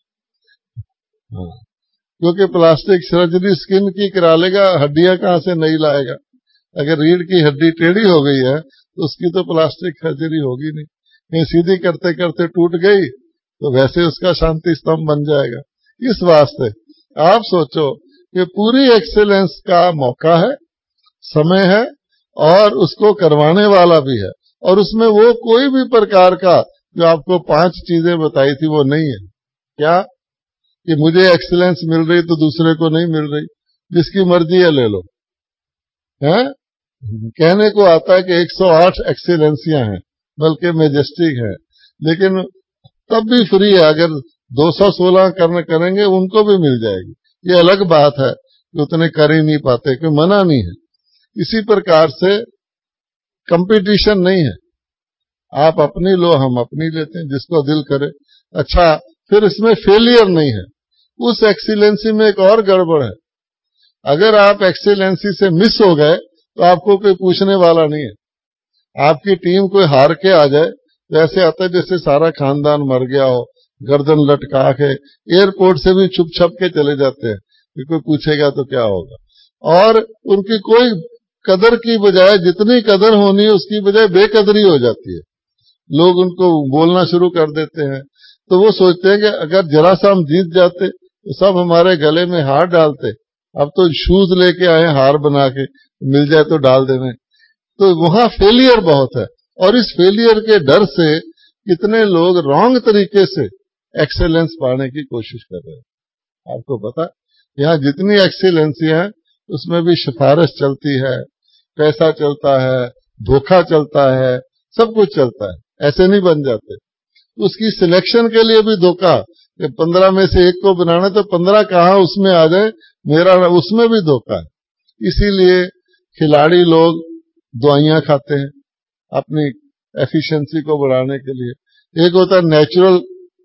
हाँ, क्योंकि प्लास्टिक सर्जरी स्किन की करा लेगा, हड्डियां कहां से नहीं लाएगा। अगर रीढ़ की हड्डी टेढ़ी हो गई है तो उसकी तो प्लास्टिक सर्जरी होगी नहीं, कहीं सीधी करते करते टूट गई तो वैसे उसका शांति स्तंभ बन जाएगा। इस वास्ते आप सोचो कि पूरी एक्सेलेंस का मौका है, समय है, और उसको करवाने वाला भी है। और उसमें वो कोई भी प्रकार का, जो आपको 5 चीजें बताई थी, वो नहीं है। क्या कि मुझे एक्सीलेंस मिल रही तो दूसरे को नहीं मिल रही, जिसकी मर्जी है ले लो। है कहने को आता है कि 108 एक्सीलेंसियां हैं, बल्कि मेजेस्टिक है, लेकिन तब भी फ्री है। अगर 216 करेंगे उनको भी मिल जाएगी। ये अलग बात है कि उतने कर ही नहीं पाते, कोई मना नहीं है। इसी प्रकार से कंपटीशन नहीं है, आप अपनी लो, हम अपनी लेते हैं, जिसको दिल करे। अच्छा, फिर इसमें फेलियर नहीं है। उस एक्सीलेंसी में एक और गड़बड़ है, अगर आप एक्सीलेंसी से मिस हो गए तो आपको कोई पूछने वाला नहीं है। आपकी टीम कोई हार के आ जाए तो ऐसे आता है जैसे सारा खानदान मर गया हो, गर्दन लटका के एयरपोर्ट से भी छुप छप के चले जाते हैं कि कोई पूछेगा तो क्या होगा। और उनकी कोई कदर की बजाय, जितनी कदर होनी है उसकी बजाय बेकदरी हो जाती है। लोग उनको बोलना शुरू कर देते हैं, तो वो सोचते हैं कि अगर जरा सा हम जीत जाते तो सब हमारे गले में हार डालते। अब तो शूज लेके आए हार बना के, मिल जाए तो डाल देने। तो वहां फेलियर बहुत है, और इस फेलियर के डर से कितने लोग रॉन्ग तरीके से एक्सेलेंस पाने की कोशिश कर रहे हैं। आपको पता, यहाँ जितनी एक्सेलेंसी है उसमें भी सिफारिश चलती है, पैसा चलता है, धोखा चलता है, सब कुछ चलता है, ऐसे नहीं बन जाते। उसकी सिलेक्शन के लिए भी धोखा, 15 में से एक को बनाना तो 15 कहाँ उसमें आ जाए मेरा, उसमें भी धोखा है। इसीलिए खिलाड़ी लोग दवाइयां खाते हैं अपनी एफिशिएंसी को बढ़ाने के लिए। एक होता है नेचुरल।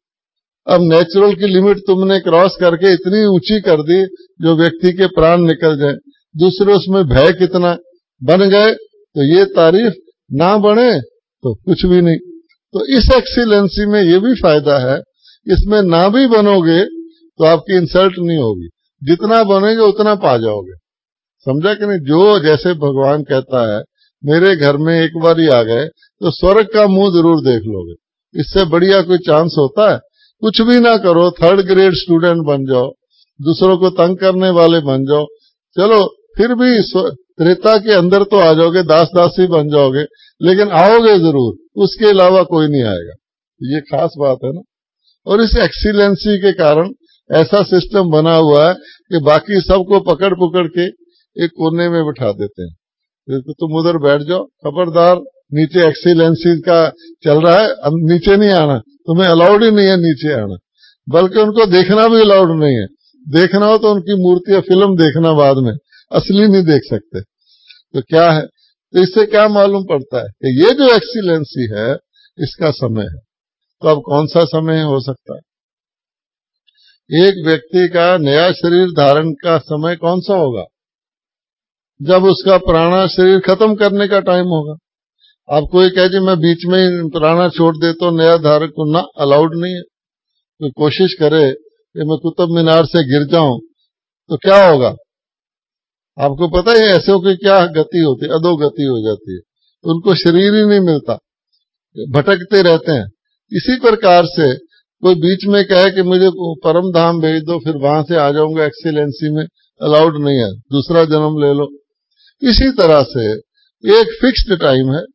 अब नेचुरल की लिमिट तुमने क्रॉस करके इतनी ऊंची कर दी जो व्यक्ति के प्राण निकल जाए। दूसरे उसमें भय कितना, बन गए तो ये तारीफ, ना बने तो कुछ भी नहीं। तो इस एक्सीलेंसी में ये भी फायदा है, इसमें ना भी बनोगे तो आपकी इंसल्ट नहीं होगी, जितना बनेगे उतना पा जाओगे। समझा कि नहीं? जो जैसे भगवान कहता है मेरे घर में एक बार ही आ गए तो स्वर्ग का मुंह जरूर देख लोगे। इससे बढ़िया कोई चांस होता है? कुछ भी ना करो, 3rd ग्रेड स्टूडेंट बन जाओ, दूसरों को तंग करने वाले बन जाओ, चलो फिर भी त्रेता के अंदर तो आ जाओगे, दास दासी बन जाओगे, लेकिन आओगे जरूर, उसके अलावा कोई नहीं आएगा। ये खास बात है ना। और इस एक्सीलेंसी के कारण ऐसा सिस्टम बना हुआ है कि बाकी सबको पकड़ पकड़ के एक कोने में बिठा देते हैं। तो तुम उधर बैठ जाओ, खबरदार, नीचे एक्सीलेंसी का चल रहा है, नीचे नहीं आना, तुम्हें अलाउड ही नहीं है नीचे आना। बल्कि उनको देखना भी अलाउड नहीं है। देखना हो तो उनकी मूर्ति या फिल्म देखना बाद में, असली नहीं देख सकते। तो क्या है, तो इससे क्या मालूम पड़ता है कि ये जो एक्सीलेंसी है इसका समय है। तो अब कौन सा समय हो सकता है? एक व्यक्ति का नया शरीर धारण का समय कौन सा होगा? जब उसका पुराना शरीर खत्म करने का टाइम होगा। अब कोई कहे जी मैं बीच में ही पुराना छोड़ देता हूं, नया धारण करना अलाउड नहीं है। कोई कोशिश करे कि मैं कुतुब मीनार से गिर जाऊं तो क्या होगा? आपको पता है ऐसे की क्या गति होती है? अधोगति हो जाती है, उनको शरीर ही नहीं मिलता, भटकते रहते हैं। इसी प्रकार से कोई बीच में कहे कि मुझे परम धाम भेज दो, फिर वहां से आ जाऊंगा एक्सीलेंसी में, अलाउड नहीं है, दूसरा जन्म ले लो। इसी तरह से एक फिक्स्ड टाइम है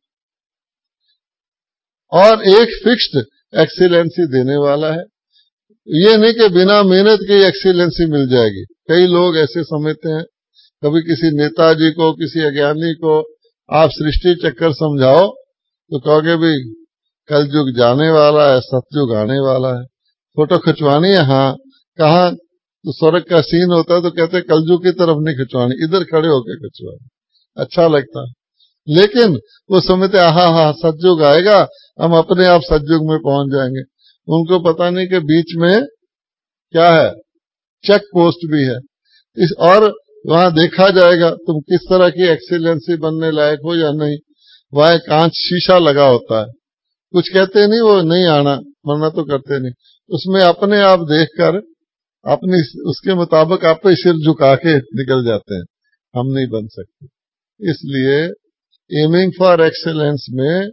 और एक फिक्स्ड एक्सीलेंसी देने वाला है। ये नहीं कि बिना मेहनत के एक्सीलेंसी मिल जाएगी। कई लोग ऐसे समझते हैं, कभी किसी नेताजी को, किसी अज्ञानी को आप सृष्टि चक्कर समझाओ तो कहोगे भी कलयुग जाने वाला है, सतयुग आने वाला है, फोटो खिंचवानी है। हाँ, कहाँ? तो स्वर्ग का सीन होता है तो कहते हैं कलयुग की तरफ नहीं खिंचवानी, इधर खड़े होकर खिंचवानी, अच्छा लगता है। लेकिन वो समझते हा सतयुग आएगा, हम अपने आप सतयुग में पहुंच जाएंगे। उनको पता नहीं कि बीच में क्या है, चेक पोस्ट भी है। और वहां देखा जाएगा तुम किस तरह की एक्सीलेंसी बनने लायक हो या नहीं। वहां कांच शीशा लगा होता है, कुछ कहते नहीं, वो नहीं आना मरना तो करते नहीं, उसमें अपने आप देखकर अपनी उसके मुताबिक आप पे सिर झुका के निकल जाते हैं। हम नहीं बन सकते। इसलिए एमिंग फॉर एक्सीलेंस में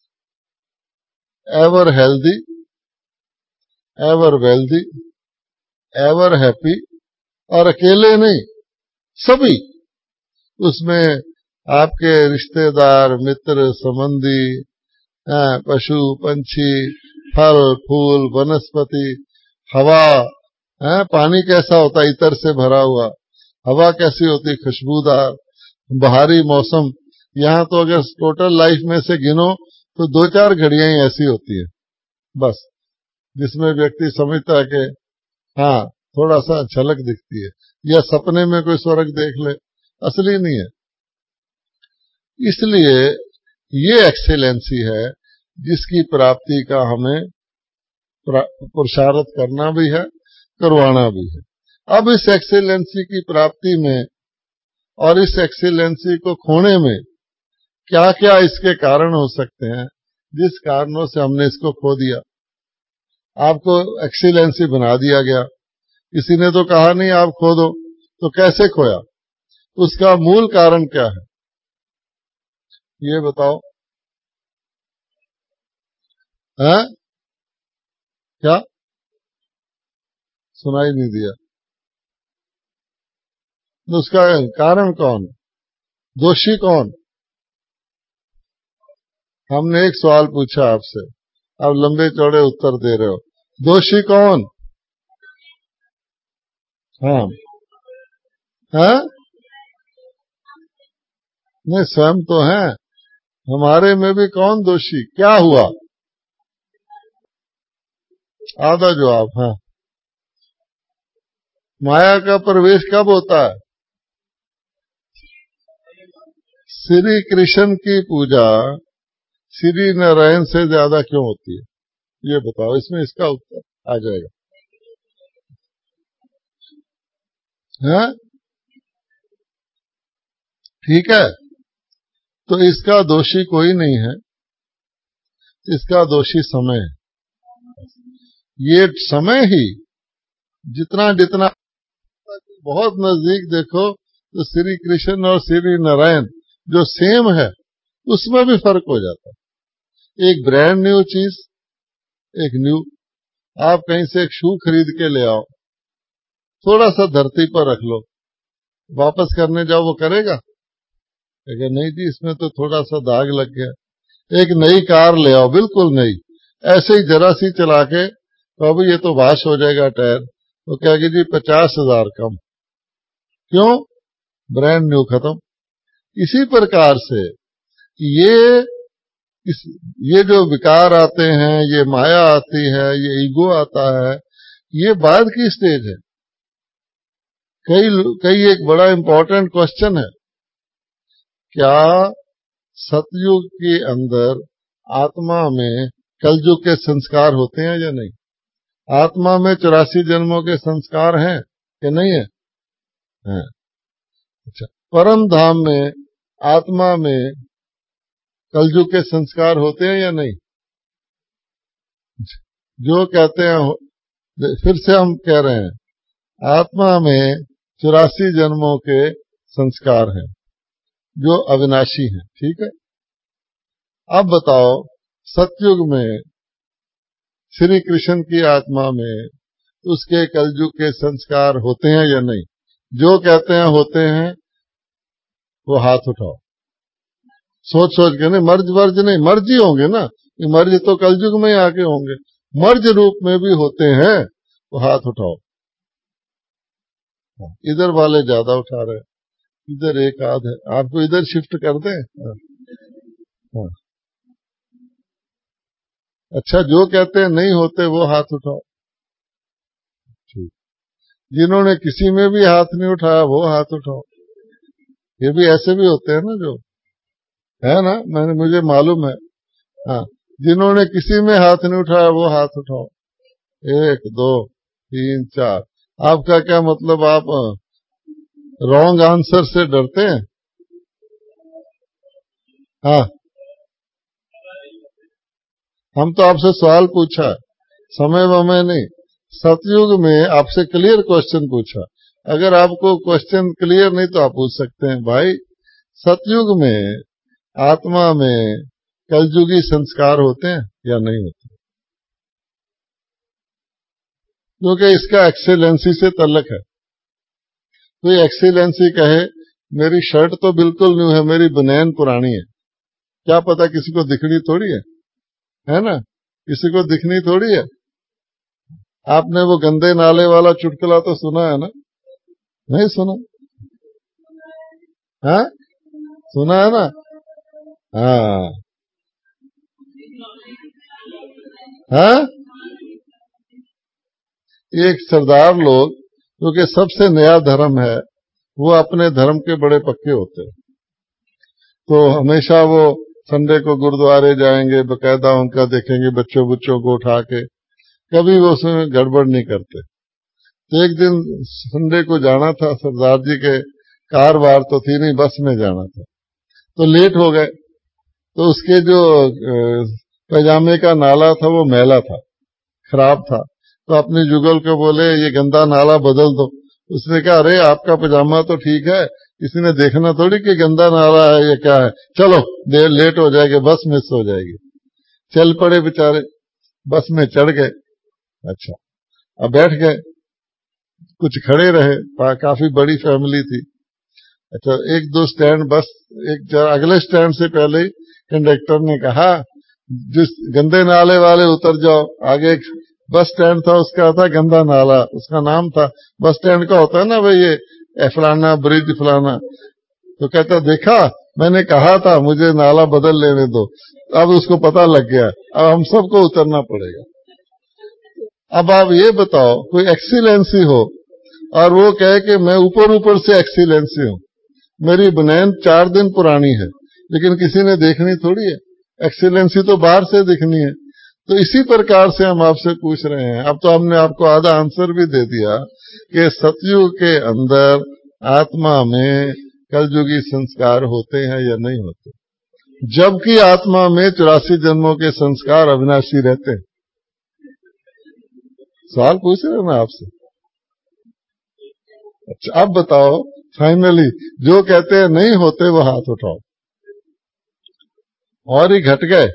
ever healthy, ever wealthy, ever happy, और अकेले नहीं, सभी उसमें आपके रिश्तेदार, मित्र, संबंधी, पशु, पंछी, फल, फूल, वनस्पति, हवा, पानी कैसा होता है, इतर से भरा हुआ, हवा कैसी होती है, खुशबूदार, बाहरी मौसम। यहां तो अगर टोटल लाइफ में से गिनो तो 2-4 घड़ियां ही ऐसी होती है बस, जिसमें व्यक्ति समझता है कि हाँ थोड़ा सा झलक दिखती है, या सपने में कोई स्वर्ग देख ले, असली नहीं है। इसलिए ये एक्सीलेंसी है जिसकी प्राप्ति का हमें पुरुषार्थ करना भी है, करवाना भी है। अब इस एक्सीलेंसी की प्राप्ति में और इस एक्सीलेंसी को खोने में क्या क्या इसके कारण हो सकते हैं, जिस कारणों से हमने इसको खो दिया। आपको एक्सीलेंसी बना दिया गया, किसी ने तो कहा नहीं आप खो दो, तो कैसे खोया? उसका मूल कारण क्या है ये बताओ? है क्या? सुनाई नहीं दिया। तो उसका कारण कौन? दोषी कौन? हमने एक सवाल पूछा आपसे, आप लंबे चौड़े उत्तर दे रहे हो। दोषी कौन? हाँ, हाँ, नहीं स्वयं तो है, हमारे में भी कौन दोषी? क्या हुआ? आधा जवाब। हाँ, माया का प्रवेश कब होता है? श्री कृष्ण की पूजा श्री नारायण से ज्यादा क्यों होती है, ये बताओ, इसमें इसका उत्तर आ जाएगा। हाँ, ठीक है, तो इसका दोषी कोई नहीं है, इसका दोषी समय है। ये समय ही जितना जितना बहुत नजदीक देखो तो श्री कृष्ण और श्री नारायण जो सेम है उसमें भी फर्क हो जाता है। एक ब्रांड न्यू चीज, एक न्यू, आप कहीं से एक शू खरीद के ले आओ, थोड़ा सा धरती पर रख लो, वापस करने जाओ वो करेगा? अगर नहीं जी इसमें तो थोड़ा सा दाग लग गया। एक नई कार ले आओ, बिल्कुल नई, ऐसे ही जरा सी चला के तो अभी ये तो वाश हो जाएगा टायर, तो कहेगी जी 50,000 कम। क्यों? ब्रांड न्यू खत्म। इसी प्रकार से ये जो विकार आते हैं, ये माया आती है, ये ईगो आता है, ये बाद की स्टेज है। कई एक बड़ा इंपॉर्टेंट क्वेश्चन है, क्या सतयुग के अंदर आत्मा में कलयुग के संस्कार होते हैं या नहीं? आत्मा में 84 जन्मों के संस्कार हैं कि नहीं है? हैं। अच्छा, परम धाम में आत्मा में कलयुग के संस्कार होते हैं या नहीं? जो कहते हैं, फिर से हम कह रहे हैं, आत्मा में 84 जन्मों के संस्कार हैं जो अविनाशी हैं। ठीक है, अब बताओ सतयुग में श्री कृष्ण की आत्मा में उसके कलयुग के संस्कार होते हैं या नहीं? जो कहते हैं होते हैं वो हाथ उठाओ। सोच सोच के, नहीं मर्ज वर्ज नहीं, मर्ज ही होंगे ना, मर्ज तो कलयुग में ही आके होंगे, मर्ज रूप में भी होते हैं तो हाथ उठाओ। इधर वाले ज्यादा उठा रहे हैं, इधर एक आध है, आपको इधर शिफ्ट कर दें? हाँ। अच्छा, जो कहते हैं नहीं होते वो हाथ उठाओ। ठीक, जिन्होंने किसी में भी हाथ नहीं उठाया वो हाथ उठाओ। ये भी ऐसे भी होते हैं ना जो है ना, मुझे मालूम है। हाँ, जिन्होंने किसी में हाथ नहीं उठाया वो हाथ उठाओ। 1 2 3 4। आपका क्या मतलब, आप रॉन्ग आंसर से डरते हैं? हाँ, हम तो आपसे सवाल पूछा, समय वमय नहीं। सतयुग में आपसे क्लियर क्वेश्चन पूछा, अगर आपको क्वेश्चन क्लियर नहीं तो आप पूछ सकते हैं, भाई सतयुग में आत्मा में कलयुगी संस्कार होते हैं या नहीं होते? क्योंकि इसका एक्सीलेंसी से तल्लक है। कोई एक्सीलेंसी कहे मेरी शर्ट तो बिल्कुल न्यू है, मेरी बनियान पुरानी है, क्या पता, किसी को दिखनी थोड़ी है ना, किसी को दिखनी थोड़ी है। आपने वो गंदे नाले वाला चुटकुला तो सुना है ना? नहीं सुना? हाँ, सुना है ना? हाँ हाँ, एक सरदार लोग, क्योंकि सबसे नया धर्म है, वो अपने धर्म के बड़े पक्के होते हैं, तो हमेशा वो संडे को गुरुद्वारे जाएंगे, बकायदा उनका देखेंगे, बच्चों को उठा के, कभी वो उसमें गड़बड़ नहीं करते। तो एक दिन संडे को जाना था, सरदार जी के कार वार तो थी नहीं, बस में जाना था, तो लेट हो गए। तो उसके जो पैजामे का नाला था वो मैला था, खराब था, तो अपने जुगल को बोले ये गंदा नाला बदल दो। उसने कहा अरे आपका पजामा तो ठीक है, किसी ने देखना थोड़ी कि गंदा नाला है ये क्या है, चलो देर लेट हो जाएगी, बस मिस हो जाएगी। चल पड़े बेचारे, बस में चढ़ गए। अच्छा, अब बैठ गए, कुछ खड़े रहे, काफी बड़ी फैमिली थी। अच्छा, 1-2 स्टैंड बस, एक अगले स्टैंड से पहले ही कंडक्टर ने कहा जिस गंदे नाले वाले उतर जाओ। आगे एक बस स्टैंड था, उसका था गंदा नाला, उसका नाम था, बस स्टैंड का होता है ना भाई, ये फलाना ब्रिज फलाना। तो कहता देखा, मैंने कहा था मुझे नाला बदल लेने दो। अब उसको पता लग गया, अब हम सबको उतरना पड़ेगा। अब आप ये बताओ, कोई एक्सीलेंसी हो और वो कहे कि मैं ऊपर ऊपर से एक्सीलेंसी हूं, मेरी बनियान 4 दिन पुरानी है, लेकिन किसी ने देखनी थोड़ी है, एक्सीलेंसी तो बाहर से दिखनी है। तो इसी प्रकार से हम आपसे पूछ रहे हैं, अब तो हमने आपको आधा आंसर भी दे दिया कि सतयुग के अंदर आत्मा में कलयुगी संस्कार होते हैं या नहीं होते, जबकि आत्मा में 84 जन्मों के संस्कार अविनाशी रहते हैं। सवाल पूछ रहे हैं ना आपसे। अच्छा, अब बताओ फाइनली, जो कहते हैं नहीं होते वो हाथ उठाओ। और ही घट गए,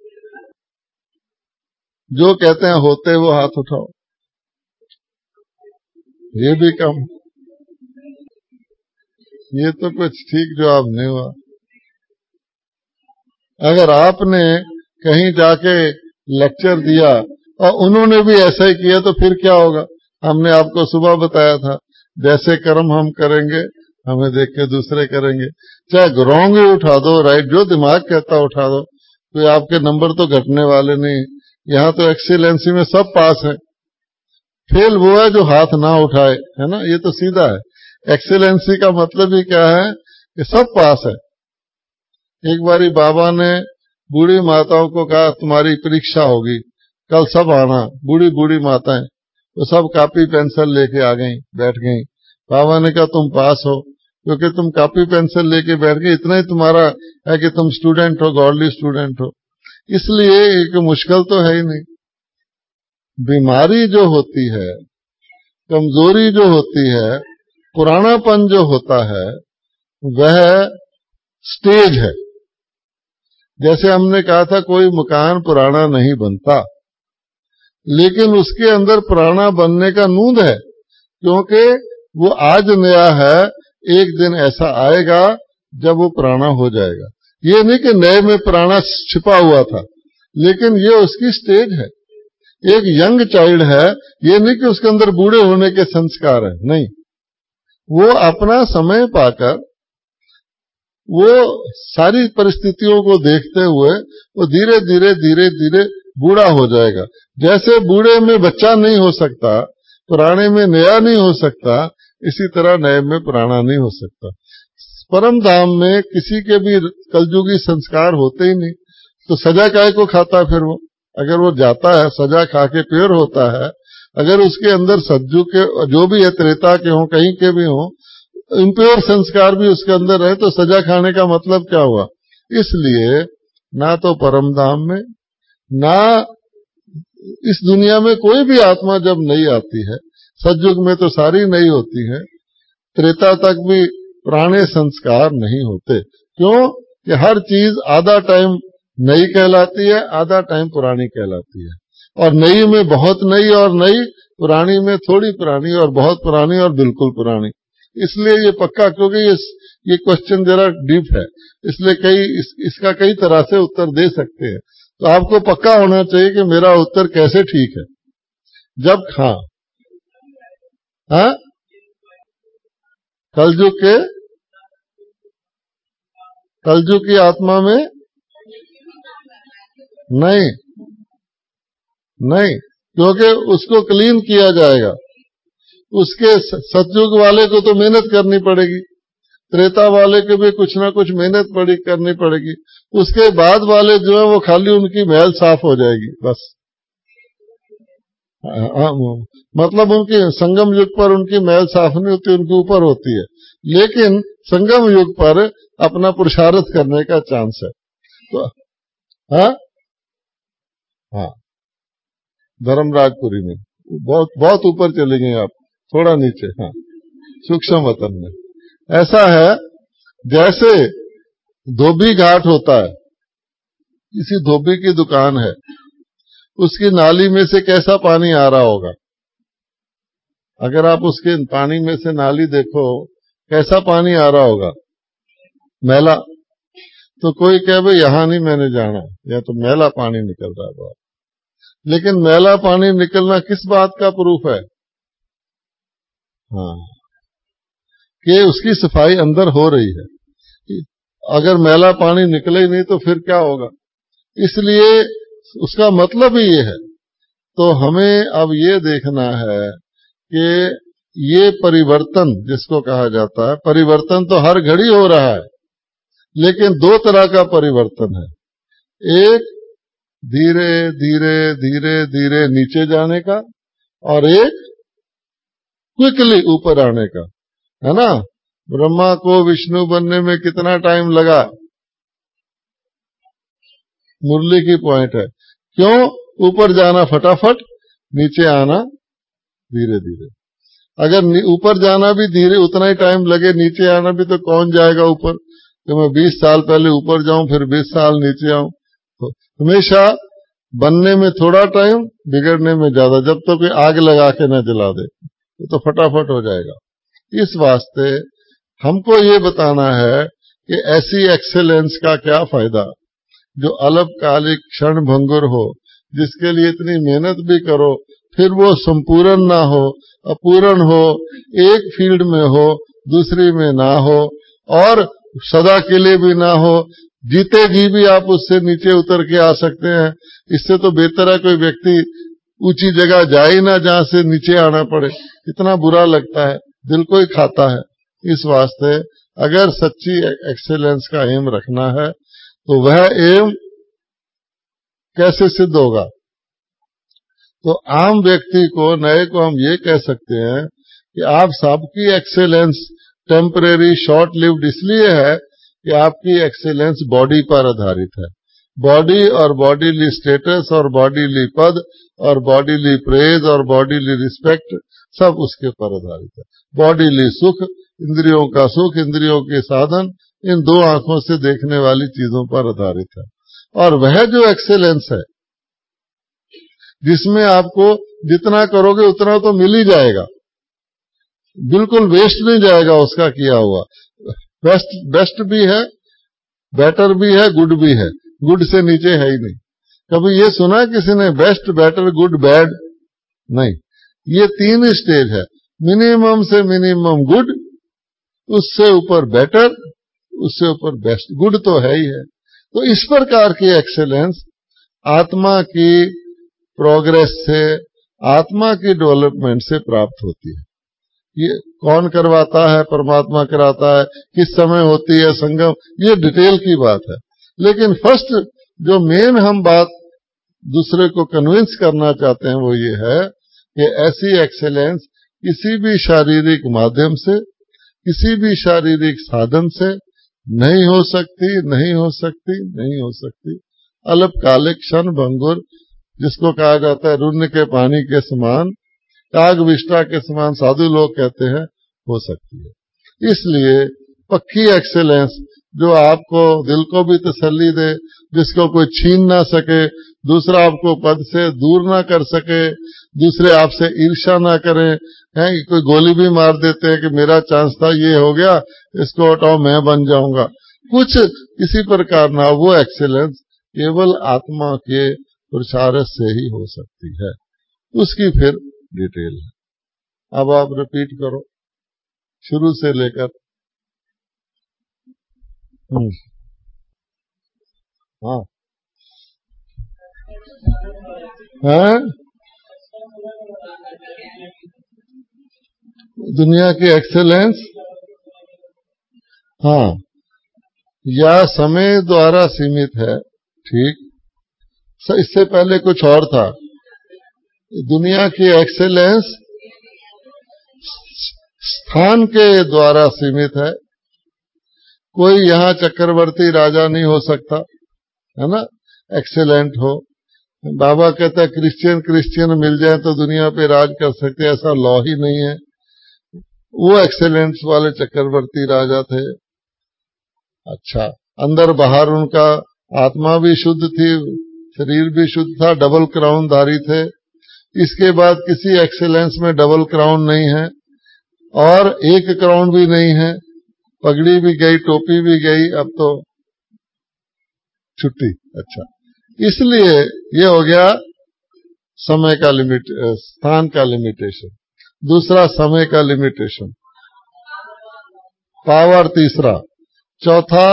जो कहते हैं होते वो हाथ उठाओ। ये भी कम, ये तो कुछ ठीक जवाब नहीं हुआ। अगर आपने कहीं जाके लेक्चर दिया और उन्होंने भी ऐसा ही किया तो फिर क्या होगा? हमने आपको सुबह बताया था, जैसे कर्म हम करेंगे हमें देख के दूसरे करेंगे। चाहे रॉन्ग ही उठा दो, राइट, जो दिमाग कहता उठा दो, तो आपके नंबर तो घटने वाले नहीं। यहां तो एक्सीलेंसी में सब पास है, फेल वो है जो हाथ ना उठाए, है ना, ये तो सीधा है। एक्सीलेंसी का मतलब ही क्या है कि सब पास है। एक बारी बाबा ने बूढ़ी माताओं को कहा तुम्हारी परीक्षा होगी, कल सब आना। बूढ़ी बूढ़ी माताएं वो सब कॉपी पेंसिल लेके आ गई, बैठ गई। बाबा ने कहा तुम पास हो, क्योंकि तुम कॉपी पेंसिल लेके बैठ गए, इतना ही तुम्हारा है कि तुम स्टूडेंट हो, गॉडली स्टूडेंट हो, इसलिए एक मुश्किल तो है ही नहीं। बीमारी जो होती है, कमजोरी जो होती है, पुरानापन जो होता है, वह स्टेज है। जैसे हमने कहा था कोई मकान पुराना नहीं बनता, लेकिन उसके अंदर पुराना बनने का नूंद है, क्योंकि वो आज नया है, एक दिन ऐसा आएगा जब वो पुराना हो जाएगा। ये नहीं कि नए में पुराना छिपा हुआ था, लेकिन ये उसकी स्टेज है। एक यंग चाइल्ड है, ये नहीं कि उसके अंदर बूढ़े होने के संस्कार है, नहीं, वो अपना समय पाकर वो सारी परिस्थितियों को देखते हुए वो धीरे धीरे धीरे धीरे बूढ़ा हो जाएगा। जैसे बूढ़े में बच्चा नहीं हो सकता, पुराने में नया नहीं हो सकता, इसी तरह नए में पुराना नहीं हो सकता। परम धाम में किसी के भी कलयुगी संस्कार होते ही नहीं, तो सजा काहे को खाता फिर वो? अगर वो जाता है सजा खा के प्योर होता है, अगर उसके अंदर सज्जू के जो भी है, त्रेता के हों, कहीं के भी हों, इम्प्योर संस्कार भी उसके अंदर रहे, तो सजा खाने का मतलब क्या हुआ? इसलिए ना तो परम धाम में, ना इस दुनिया में कोई भी आत्मा जब नई आती है, सतयुग में तो सारी नई होती है, त्रेता तक भी पुराने संस्कार नहीं होते। क्यों? कि हर चीज आधा टाइम नई कहलाती है, आधा टाइम पुरानी कहलाती है, और नई में बहुत नई और नई, पुरानी में थोड़ी पुरानी और बहुत पुरानी और बिल्कुल पुरानी। इसलिए ये पक्का, क्योंकि ये क्वेश्चन जरा डीप है, इसलिए इसका कई तरह से उत्तर दे सकते हैं। तो आपको पक्का होना चाहिए कि मेरा उत्तर कैसे ठीक है। जब हाँ, कलयुग की आत्मा में नहीं, क्योंकि उसको क्लीन किया जाएगा। उसके सतयुग वाले को तो मेहनत करनी पड़ेगी, त्रेता वाले को भी कुछ ना कुछ मेहनत करनी पड़ेगी, उसके बाद वाले जो है वो खाली उनकी महल साफ हो जाएगी बस। मतलब उनकी संगम युग पर उनकी महल साफ नहीं होती, उनके ऊपर होती है, लेकिन संगम युग पर अपना पुरुषार्थ करने का चांस है। तो हाँ, धर्मराजपुरी में बहुत ऊपर चले गए आप, थोड़ा नीचे, हाँ, सूक्ष्म वतन में। ऐसा है जैसे धोबी घाट होता है, किसी धोबी की दुकान है, उसकी नाली में से कैसा पानी आ रहा होगा? अगर आप उसके पानी में से नाली देखो, कैसा पानी आ रहा होगा? मैला। तो कोई कहे भाई यहां नहीं मैंने जाना, या तो मैला पानी निकल रहा है बाहर। लेकिन मैला पानी निकलना किस बात का प्रूफ है? हाँ, कि उसकी सफाई अंदर हो रही है। अगर मैला पानी निकले ही नहीं तो फिर क्या होगा? इसलिए उसका मतलब ही ये है। तो हमें अब ये देखना है कि ये परिवर्तन जिसको कहा जाता है, परिवर्तन तो हर घड़ी हो रहा है, लेकिन दो तरह का परिवर्तन है। एक धीरे धीरे धीरे धीरे नीचे जाने का, और एक क्विकली ऊपर आने का, है ना? ब्रह्मा को विष्णु बनने में कितना टाइम लगा? मुरली की पॉइंट है। क्यों? ऊपर जाना फटाफट, नीचे आना धीरे धीरे। अगर ऊपर जाना भी धीरे उतना ही टाइम लगे, नीचे आना भी, तो कौन जाएगा ऊपर? तो मैं 20 साल पहले ऊपर जाऊं, फिर 20 साल नीचे आऊं। तो हमेशा बनने में थोड़ा टाइम, बिगड़ने में ज्यादा। जब तक कोई आग लगा के न जला दे तो फटाफट हो जाएगा। इस वास्ते हमको ये बताना है कि ऐसी एक्सेलेंस का क्या फायदा जो अल्पकालिक क्षण भंगुर हो, जिसके लिए इतनी मेहनत भी करो फिर वो संपूर्ण ना हो, अपूर्ण हो, एक फील्ड में हो दूसरी में ना हो, और सदा के लिए भी ना हो, जीते जी भी आप उससे नीचे उतर के आ सकते हैं। इससे तो बेहतर है कोई व्यक्ति ऊंची जगह जाए ना जहां से नीचे आना पड़े। इतना बुरा लगता है, दिल को ही खाता है। इस वास्ते अगर सच्ची एक्सेलेंस का एम रखना है तो वह एम कैसे सिद्ध होगा? तो आम व्यक्ति को, नए को हम ये कह सकते हैं कि आप सबकी एक्सेलेंस टेम्परेरी शॉर्ट लिव्ड इसलिए है कि आपकी एक्सेलेंस बॉडी पर आधारित है। बॉडी और बॉडीली स्टेटस और बॉडीली पद और बॉडीली प्रेज और बॉडीली रिस्पेक्ट सब उसके पर आधारित है। बॉडीली सुख, इंद्रियों का सुख, इंद्रियों के साधन, इन दो आंखों से देखने वाली चीजों पर आधारित है। और वह जो एक्सेलेंस है जिसमें आपको जितना करोगे उतना तो मिल ही जाएगा, बिल्कुल वेस्ट नहीं जाएगा उसका किया हुआ। बेस्ट भी है, बेटर भी है, गुड भी है, गुड से नीचे है ही नहीं। कभी ये सुना किसी ने बेस्ट, बेटर, गुड, बैड? नहीं, ये तीन स्टेज है, मिनिमम से मिनिमम गुड, उससे ऊपर बेटर, उससे ऊपर बेस्ट। गुड तो है ही है। तो इस प्रकार की एक्सेलेंस आत्मा की प्रोग्रेस से, आत्मा की डेवलपमेंट से प्राप्त होती है। ये कौन करवाता है? परमात्मा कराता है। किस समय होती है संगम? ये डिटेल की बात है। लेकिन फर्स्ट जो मेन हम बात दूसरे को कन्विंस करना चाहते हैं वो ये है कि ऐसी एक्सेलेंस किसी भी शारीरिक माध्यम से, किसी भी शारीरिक साधन से नहीं हो सकती, नहीं हो सकती, नहीं हो सकती। अल्पकालिक क्षण भंगुर, जिसको कहा जाता है रुन्न के पानी के समान, काग विष्टा के समान साधु लोग कहते हैं, हो सकती है। इसलिए पक्की एक्सेलेंस जो आपको दिल को भी तसल्ली दे, जिसको कोई छीन ना सके, दूसरा आपको पद से दूर ना कर सके, दूसरे आपसे ईर्ष्या ना करें, हैं कोई गोली भी मार देते हैं कि मेरा चांस था, ये हो गया, इसको हटाओ, मैं बन जाऊंगा, कुछ किसी प्रकार ना, वो एक्सेलेंस केवल आत्मा के पुरुषार्थ से ही हो सकती है। उसकी फिर डिटेल है। अब आप रिपीट करो शुरू से लेकर। हाँ हैं? दुनिया की एक्सेलेंस, हाँ, या समय द्वारा सीमित है, ठीक। इससे पहले कुछ और था। दुनिया की एक्सेलेंस स्थान के द्वारा सीमित है। कोई यहां चक्रवर्ती राजा नहीं हो सकता, है ना, एक्सेलेंट हो। बाबा कहता है क्रिश्चियन मिल जाए तो दुनिया पे राज कर सकते, ऐसा लॉ ही नहीं है। वो एक्सेलेंस वाले चक्रवर्ती राजा थे। अच्छा, अंदर बाहर उनका आत्मा भी शुद्ध थी, शरीर भी शुद्ध था, डबल क्राउन धारी थे। इसके बाद किसी एक्सेलेंस में डबल क्राउन नहीं है और एक क्राउन भी नहीं है। पगड़ी भी गई, टोपी भी गई, अब तो छुट्टी। अच्छा, इसलिए ये हो गया समय का लिमिट, स्थान का लिमिटेशन। दूसरा समय का लिमिटेशन, पावर तीसरा। चौथा,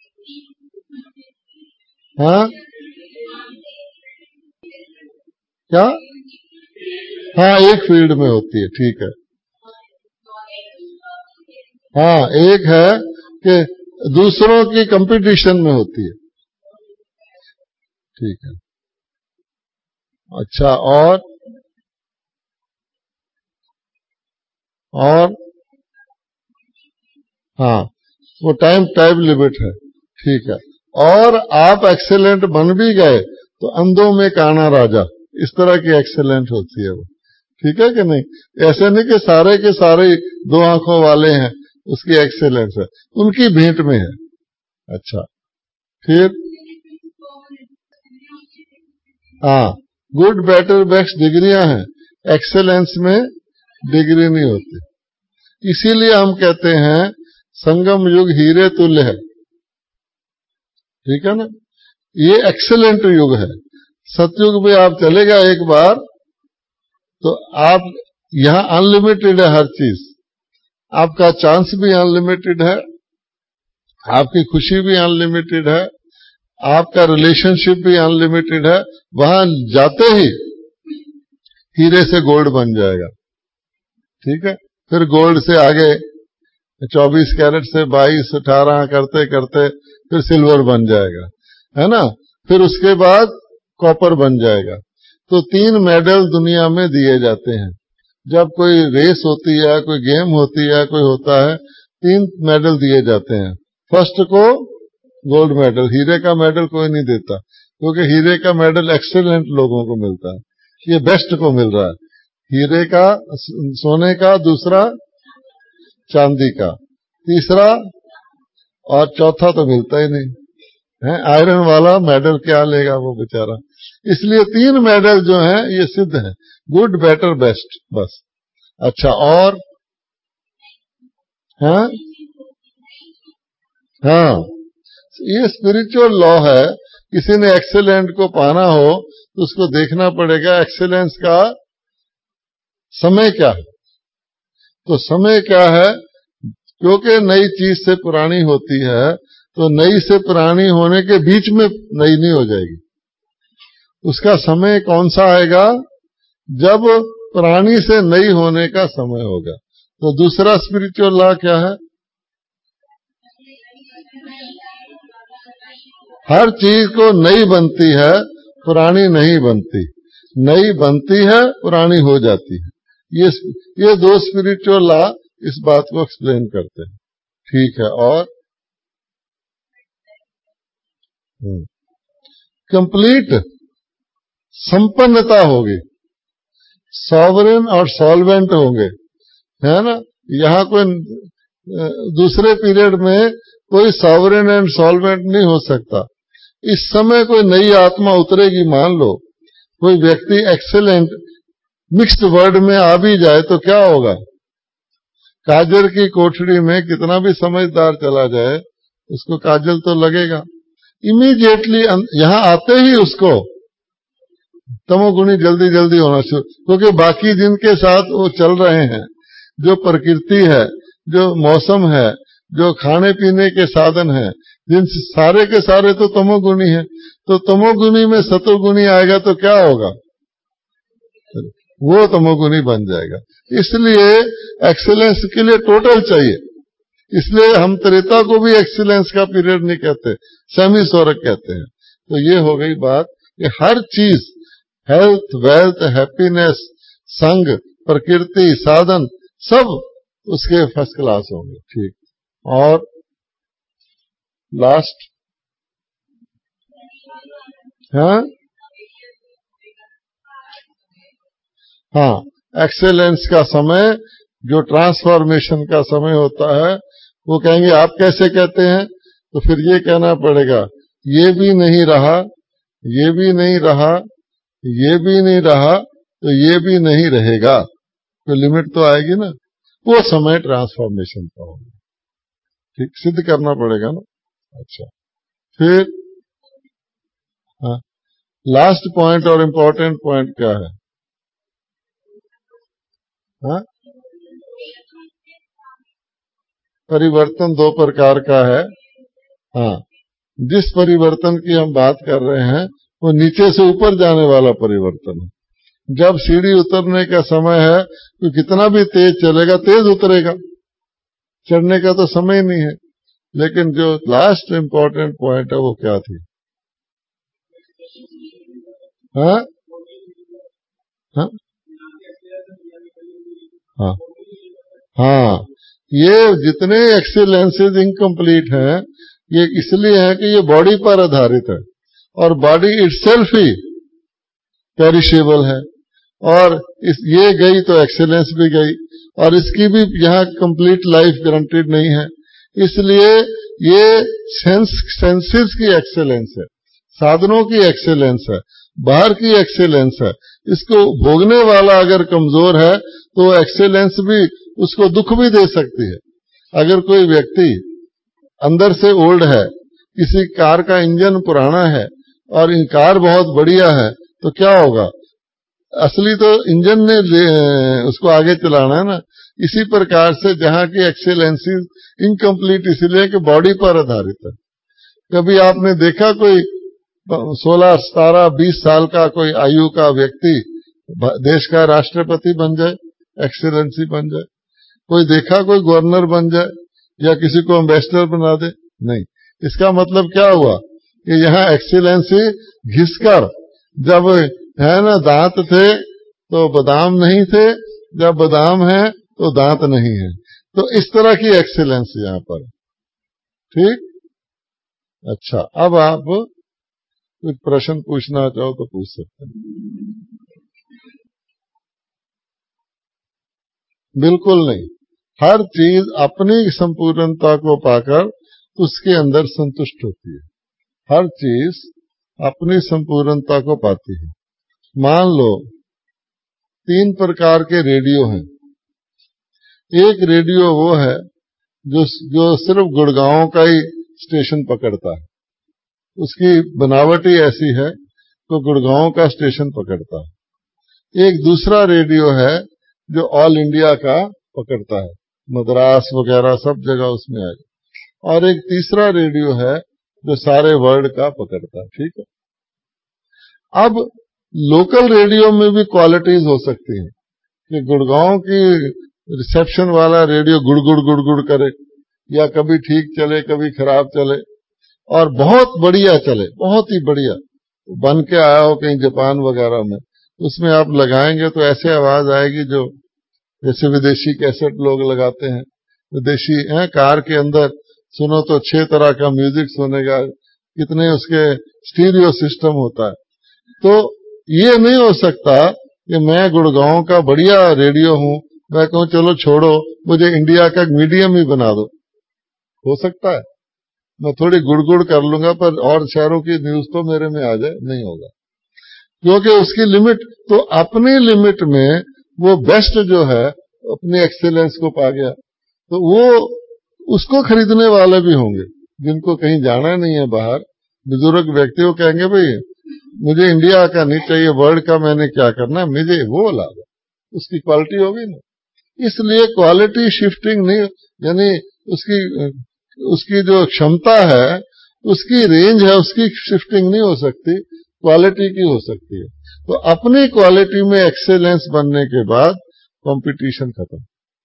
हाँ क्या? हाँ, एक फील्ड में होती है, ठीक है। हाँ, एक है कि दूसरों की कंपटीशन में होती है, ठीक है। अच्छा, और हाँ, वो टाइम लिमिट है, ठीक है। और आप एक्सेलेंट बन भी गए तो अंधों में काना राजा, इस तरह की एक्सेलेंट होती है वो, ठीक है कि नहीं? ऐसे नहीं कि सारे के सारे दो आंखों वाले हैं, उसकी एक्सेलेंस है, उनकी भेंट में है। अच्छा, फिर हाँ, गुड, बेटर, बेस्ट डिग्रियां हैं, एक्सेलेंस में डिग्री नहीं होती। इसीलिए हम कहते हैं संगम युग हीरे तुल्य है, ठीक है ना। ये एक्सेलेंट युग है। सतयुग में आप चले गए एक बार तो आप यहां अनलिमिटेड है हर चीज, आपका चांस भी अनलिमिटेड है, आपकी खुशी भी अनलिमिटेड है, आपका रिलेशनशिप भी अनलिमिटेड है। वहां जाते ही हीरे से गोल्ड बन जाएगा, ठीक है। फिर गोल्ड से आगे 24 कैरेट से 22, 18 करते करते फिर सिल्वर बन जाएगा, है ना। फिर उसके बाद कॉपर बन जाएगा। तो 3 मेडल दुनिया में दिए जाते हैं। जब कोई रेस होती है, कोई गेम होती है, कोई होता है, 3 मेडल दिए जाते हैं। फर्स्ट को गोल्ड मेडल, हीरे का मेडल कोई नहीं देता, क्योंकि हीरे का मेडल एक्सीलेंट लोगों को मिलता है, ये बेस्ट को मिल रहा है। हीरे का, सोने का, दूसरा चांदी का, तीसरा और चौथा तो मिलता ही नहीं है। आयरन वाला मेडल क्या लेगा वो बेचारा। इसलिए 3 मेडल जो हैं ये सिद्ध है, गुड, बेटर, बेस्ट, बस। अच्छा, और हाँ हाँ, ये स्पिरिचुअल लॉ है। किसी ने एक्सेलेंट को पाना हो तो उसको देखना पड़ेगा एक्सेलेंस का समय क्या है। तो समय क्या है, क्योंकि नई चीज से पुरानी होती है, तो नई से पुरानी होने के बीच में नई नहीं हो जाएगी। उसका समय कौन सा आएगा, जब पुरानी से नई होने का समय होगा। तो दूसरा स्पिरिचुअल लॉ क्या है, हर चीज को नई बनती है, पुरानी नहीं बनती। नई बनती है, पुरानी हो जाती है। ये 2 स्पिरिचुअल लॉ इस बात को एक्सप्लेन करते हैं। ठीक है, और कंप्लीट संपन्नता होगी, सॉवरेन और सॉल्वेंट होंगे, है ना। यहाँ कोई दूसरे पीरियड में कोई सॉवरेन एंड सॉल्वेंट नहीं हो सकता। इस समय कोई नई आत्मा उतरेगी, मान लो कोई व्यक्ति एक्सेलेंट मिक्स्ड वर्ड में आ भी जाए तो क्या होगा, काजल की कोठरी में कितना भी समझदार चला जाए उसको काजल तो लगेगा। इमीडिएटली यहां आते ही उसको तमोगुणी जल्दी जल्दी होना शुरू, क्योंकि बाकी जिनके साथ वो चल रहे हैं, जो प्रकृति है, जो मौसम है, जो खाने पीने के साधन है, जिन सारे के सारे तो तमोगुणी है। तो तमोगुणी में सतोगुणी आएगा तो क्या होगा, वो तमोगुणी बन जाएगा। इसलिए एक्सीलेंस के लिए टोटल चाहिए। इसलिए हम त्रेता को भी एक्सीलेंस का पीरियड नहीं कहते, सेमी स्वर्ग कहते हैं। तो ये हो गई बात कि हर चीज, हेल्थ, वेल्थ, हैप्पीनेस, संग, प्रकृति, साधन, सब उसके फर्स्ट क्लास होंगे। ठीक, और लास्ट, हाँ, एक्सेलेंस का समय, जो ट्रांसफॉर्मेशन का समय होता है, वो कहेंगे आप कैसे कहते हैं, तो फिर ये कहना पड़ेगा, ये भी नहीं रहा, ये भी नहीं रहा, ये भी नहीं रहा, तो ये भी नहीं रहेगा। तो लिमिट तो आएगी ना, वो समय ट्रांसफॉर्मेशन का होगा। ठीक, सिद्ध करना पड़ेगा ना। अच्छा, फिर लास्ट पॉइंट और इम्पोर्टेंट पॉइंट क्या है, परिवर्तन 2 प्रकार का है। हाँ, जिस परिवर्तन की हम बात कर रहे हैं वो नीचे से ऊपर जाने वाला परिवर्तन है। जब सीढ़ी उतरने का समय है तो कितना भी तेज चलेगा, तेज उतरेगा, चढ़ने का तो समय नहीं है। लेकिन जो लास्ट इंपॉर्टेंट पॉइंट है वो क्या थी, हाँ हाँ हाँ हाँ, ये जितने एक्सीलेंसेज इनकम्प्लीट हैं ये इसलिए है कि ये बॉडी पर आधारित है, और बॉडी इटसेल्फ ही पेरिशेबल है, और ये गई तो एक्सीलेंस भी गई, और इसकी भी यहाँ कंप्लीट लाइफ गारंटीड नहीं है। इसलिए ये सेंसेस की एक्सीलेंस है, साधनों की एक्सीलेंस है, बाहर की एक्सीलेंस है। इसको भोगने वाला अगर कमजोर है तो एक्सीलेंस भी उसको दुख भी दे सकती है। अगर कोई व्यक्ति अंदर से ओल्ड है, किसी कार का इंजन पुराना है और कार बहुत बढ़िया है, तो क्या होगा, असली तो इंजन ने उसको आगे चलाना है ना। इसी प्रकार से जहां की एक्सीलेंसी इनकम्प्लीट इसलिए कि बॉडी पर आधारित है। कभी आपने देखा कोई 16, 17, 20 साल का कोई आयु का व्यक्ति देश का राष्ट्रपति बन जाए, एक्सीलेंसी बन जाए? कोई देखा कोई गवर्नर बन जाए या किसी को एम्बेसडर बना दे? नहीं। इसका मतलब क्या हुआ कि यहाँ एक्सीलेंसी घिसकर जब है ना दांत थे तो बादाम नहीं थे, जब बादाम है तो दांत नहीं है। तो इस तरह की एक्सीलेंस यहां पर। ठीक, अच्छा, अब आप कुछ प्रश्न पूछना चाहो तो पूछ सकते हैं। बिल्कुल नहीं, हर चीज अपनी संपूर्णता को पाकर उसके अंदर संतुष्ट होती है। हर चीज अपनी संपूर्णता को पाती है। मान लो 3 प्रकार के रेडियो हैं। एक रेडियो वो है जो सिर्फ गुड़गांव का ही स्टेशन पकड़ता है, उसकी बनावट ही ऐसी है तो गुड़गांव का स्टेशन पकड़ता है। एक दूसरा रेडियो है जो ऑल इंडिया का पकड़ता है, मद्रास वगैरह सब जगह उसमें आएगा। और एक तीसरा रेडियो है जो सारे वर्ल्ड का पकड़ता है। ठीक है, अब लोकल रेडियो में भी क्वालिटीज हो सकती हैं कि गुड़गांव की रिसेप्शन वाला रेडियो गुड़ गुड़ गुड़ गुड़ करे, या कभी ठीक चले कभी खराब चले, और बहुत बढ़िया चले, बहुत ही बढ़िया बन के आया हो कहीं जापान वगैरह में, उसमें आप लगाएंगे तो ऐसे आवाज आएगी जो जैसे विदेशी कैसेट लोग लगाते हैं, विदेशी हैं, कार के अंदर सुनो तो 6 तरह का म्यूजिक सुनेगा, कितने उसके स्टीरियो सिस्टम होता है। तो ये नहीं हो सकता कि मैं गुड़गांव का बढ़िया रेडियो हूं, मैं कहूं चलो छोड़ो मुझे इंडिया का मीडियम ही बना दो। हो सकता है मैं थोड़ी गुड़गुड़ कर लूंगा पर और शहरों की न्यूज तो मेरे में आ जाए, नहीं होगा, क्योंकि उसकी लिमिट, तो अपनी लिमिट में वो बेस्ट जो है अपनी एक्सेलेंस को पा गया, तो वो उसको खरीदने वाले भी होंगे जिनको कहीं जाना नहीं है बाहर, बुजुर्ग व्यक्ति को कहेंगे भाई मुझे इंडिया का नहीं चाहिए, वर्ल्ड का मैंने क्या करना, मुझे वो ला दो, उसकी क्वालिटी होगी ना। इसलिए क्वालिटी शिफ्टिंग नहीं, यानी उसकी जो क्षमता है, उसकी रेंज है, उसकी शिफ्टिंग नहीं हो सकती, क्वालिटी की हो सकती है। तो अपनी क्वालिटी में एक्सेलेंस बनने के बाद कंपटीशन खत्म।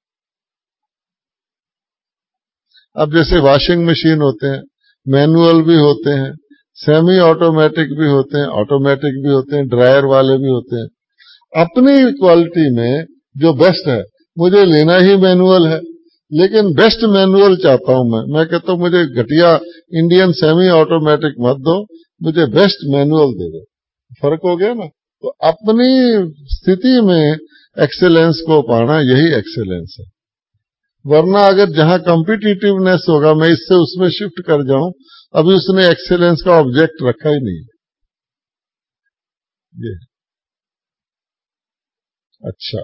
अब जैसे वॉशिंग मशीन होते हैं, मैनुअल भी होते हैं, सेमी ऑटोमेटिक भी होते हैं, ऑटोमेटिक भी होते हैं, ड्रायर वाले भी होते हैं। अपनी क्वालिटी में जो बेस्ट है, मुझे लेना ही मैनुअल है, लेकिन बेस्ट मैनुअल चाहता हूं मैं कहता हूं मुझे घटिया इंडियन सेमी ऑटोमेटिक मत दो, मुझे बेस्ट मैनुअल दे दो। फर्क हो गया ना। तो अपनी स्थिति में एक्सेलेंस को पाना, यही एक्सेलेंस है। वरना अगर जहां कॉम्पिटिटिवनेस होगा मैं इससे उसमें शिफ्ट कर जाऊं, अभी उसने एक्सेलेंस का ऑब्जेक्ट रखा ही नहीं। ये अच्छा,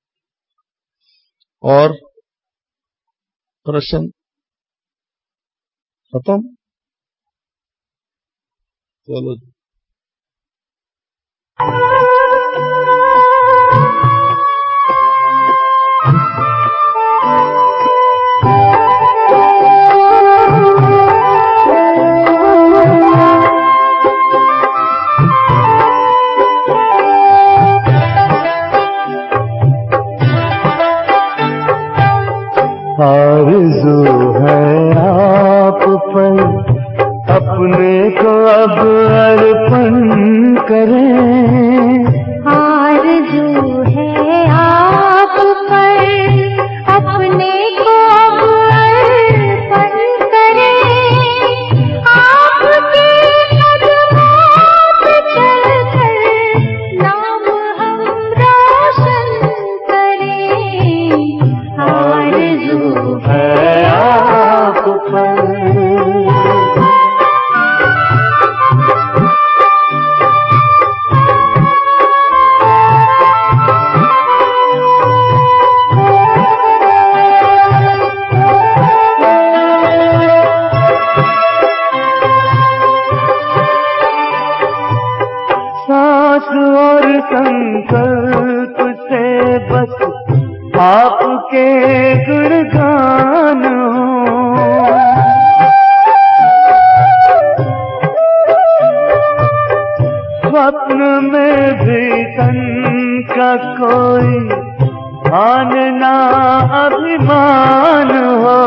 और प्रश्न खत्म? चलो जी। आरज़ू है आप पर अपने को अब अर्पण करें, आरज़ू है आप पर अपने को अब अर्पण करें, आपके कदमों पे चलकर नाम हम रोशन करें। आरज़ू है आप पर। सांस और संकल्प से बस आपके गुणगान हो, स्वप्न में भी तन का कोई आनना अभिमान हो,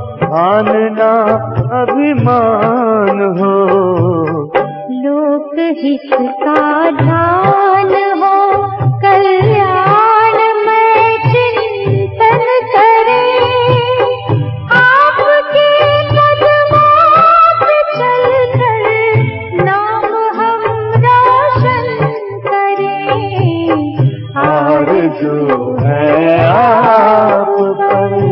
आनना अभिमान हो। लोक हित का ध्यान हो, कल्याण में चिंतन करें। आपके कदमों पे चलकर नाम हम रोशन करें। आरज़ू है आप पर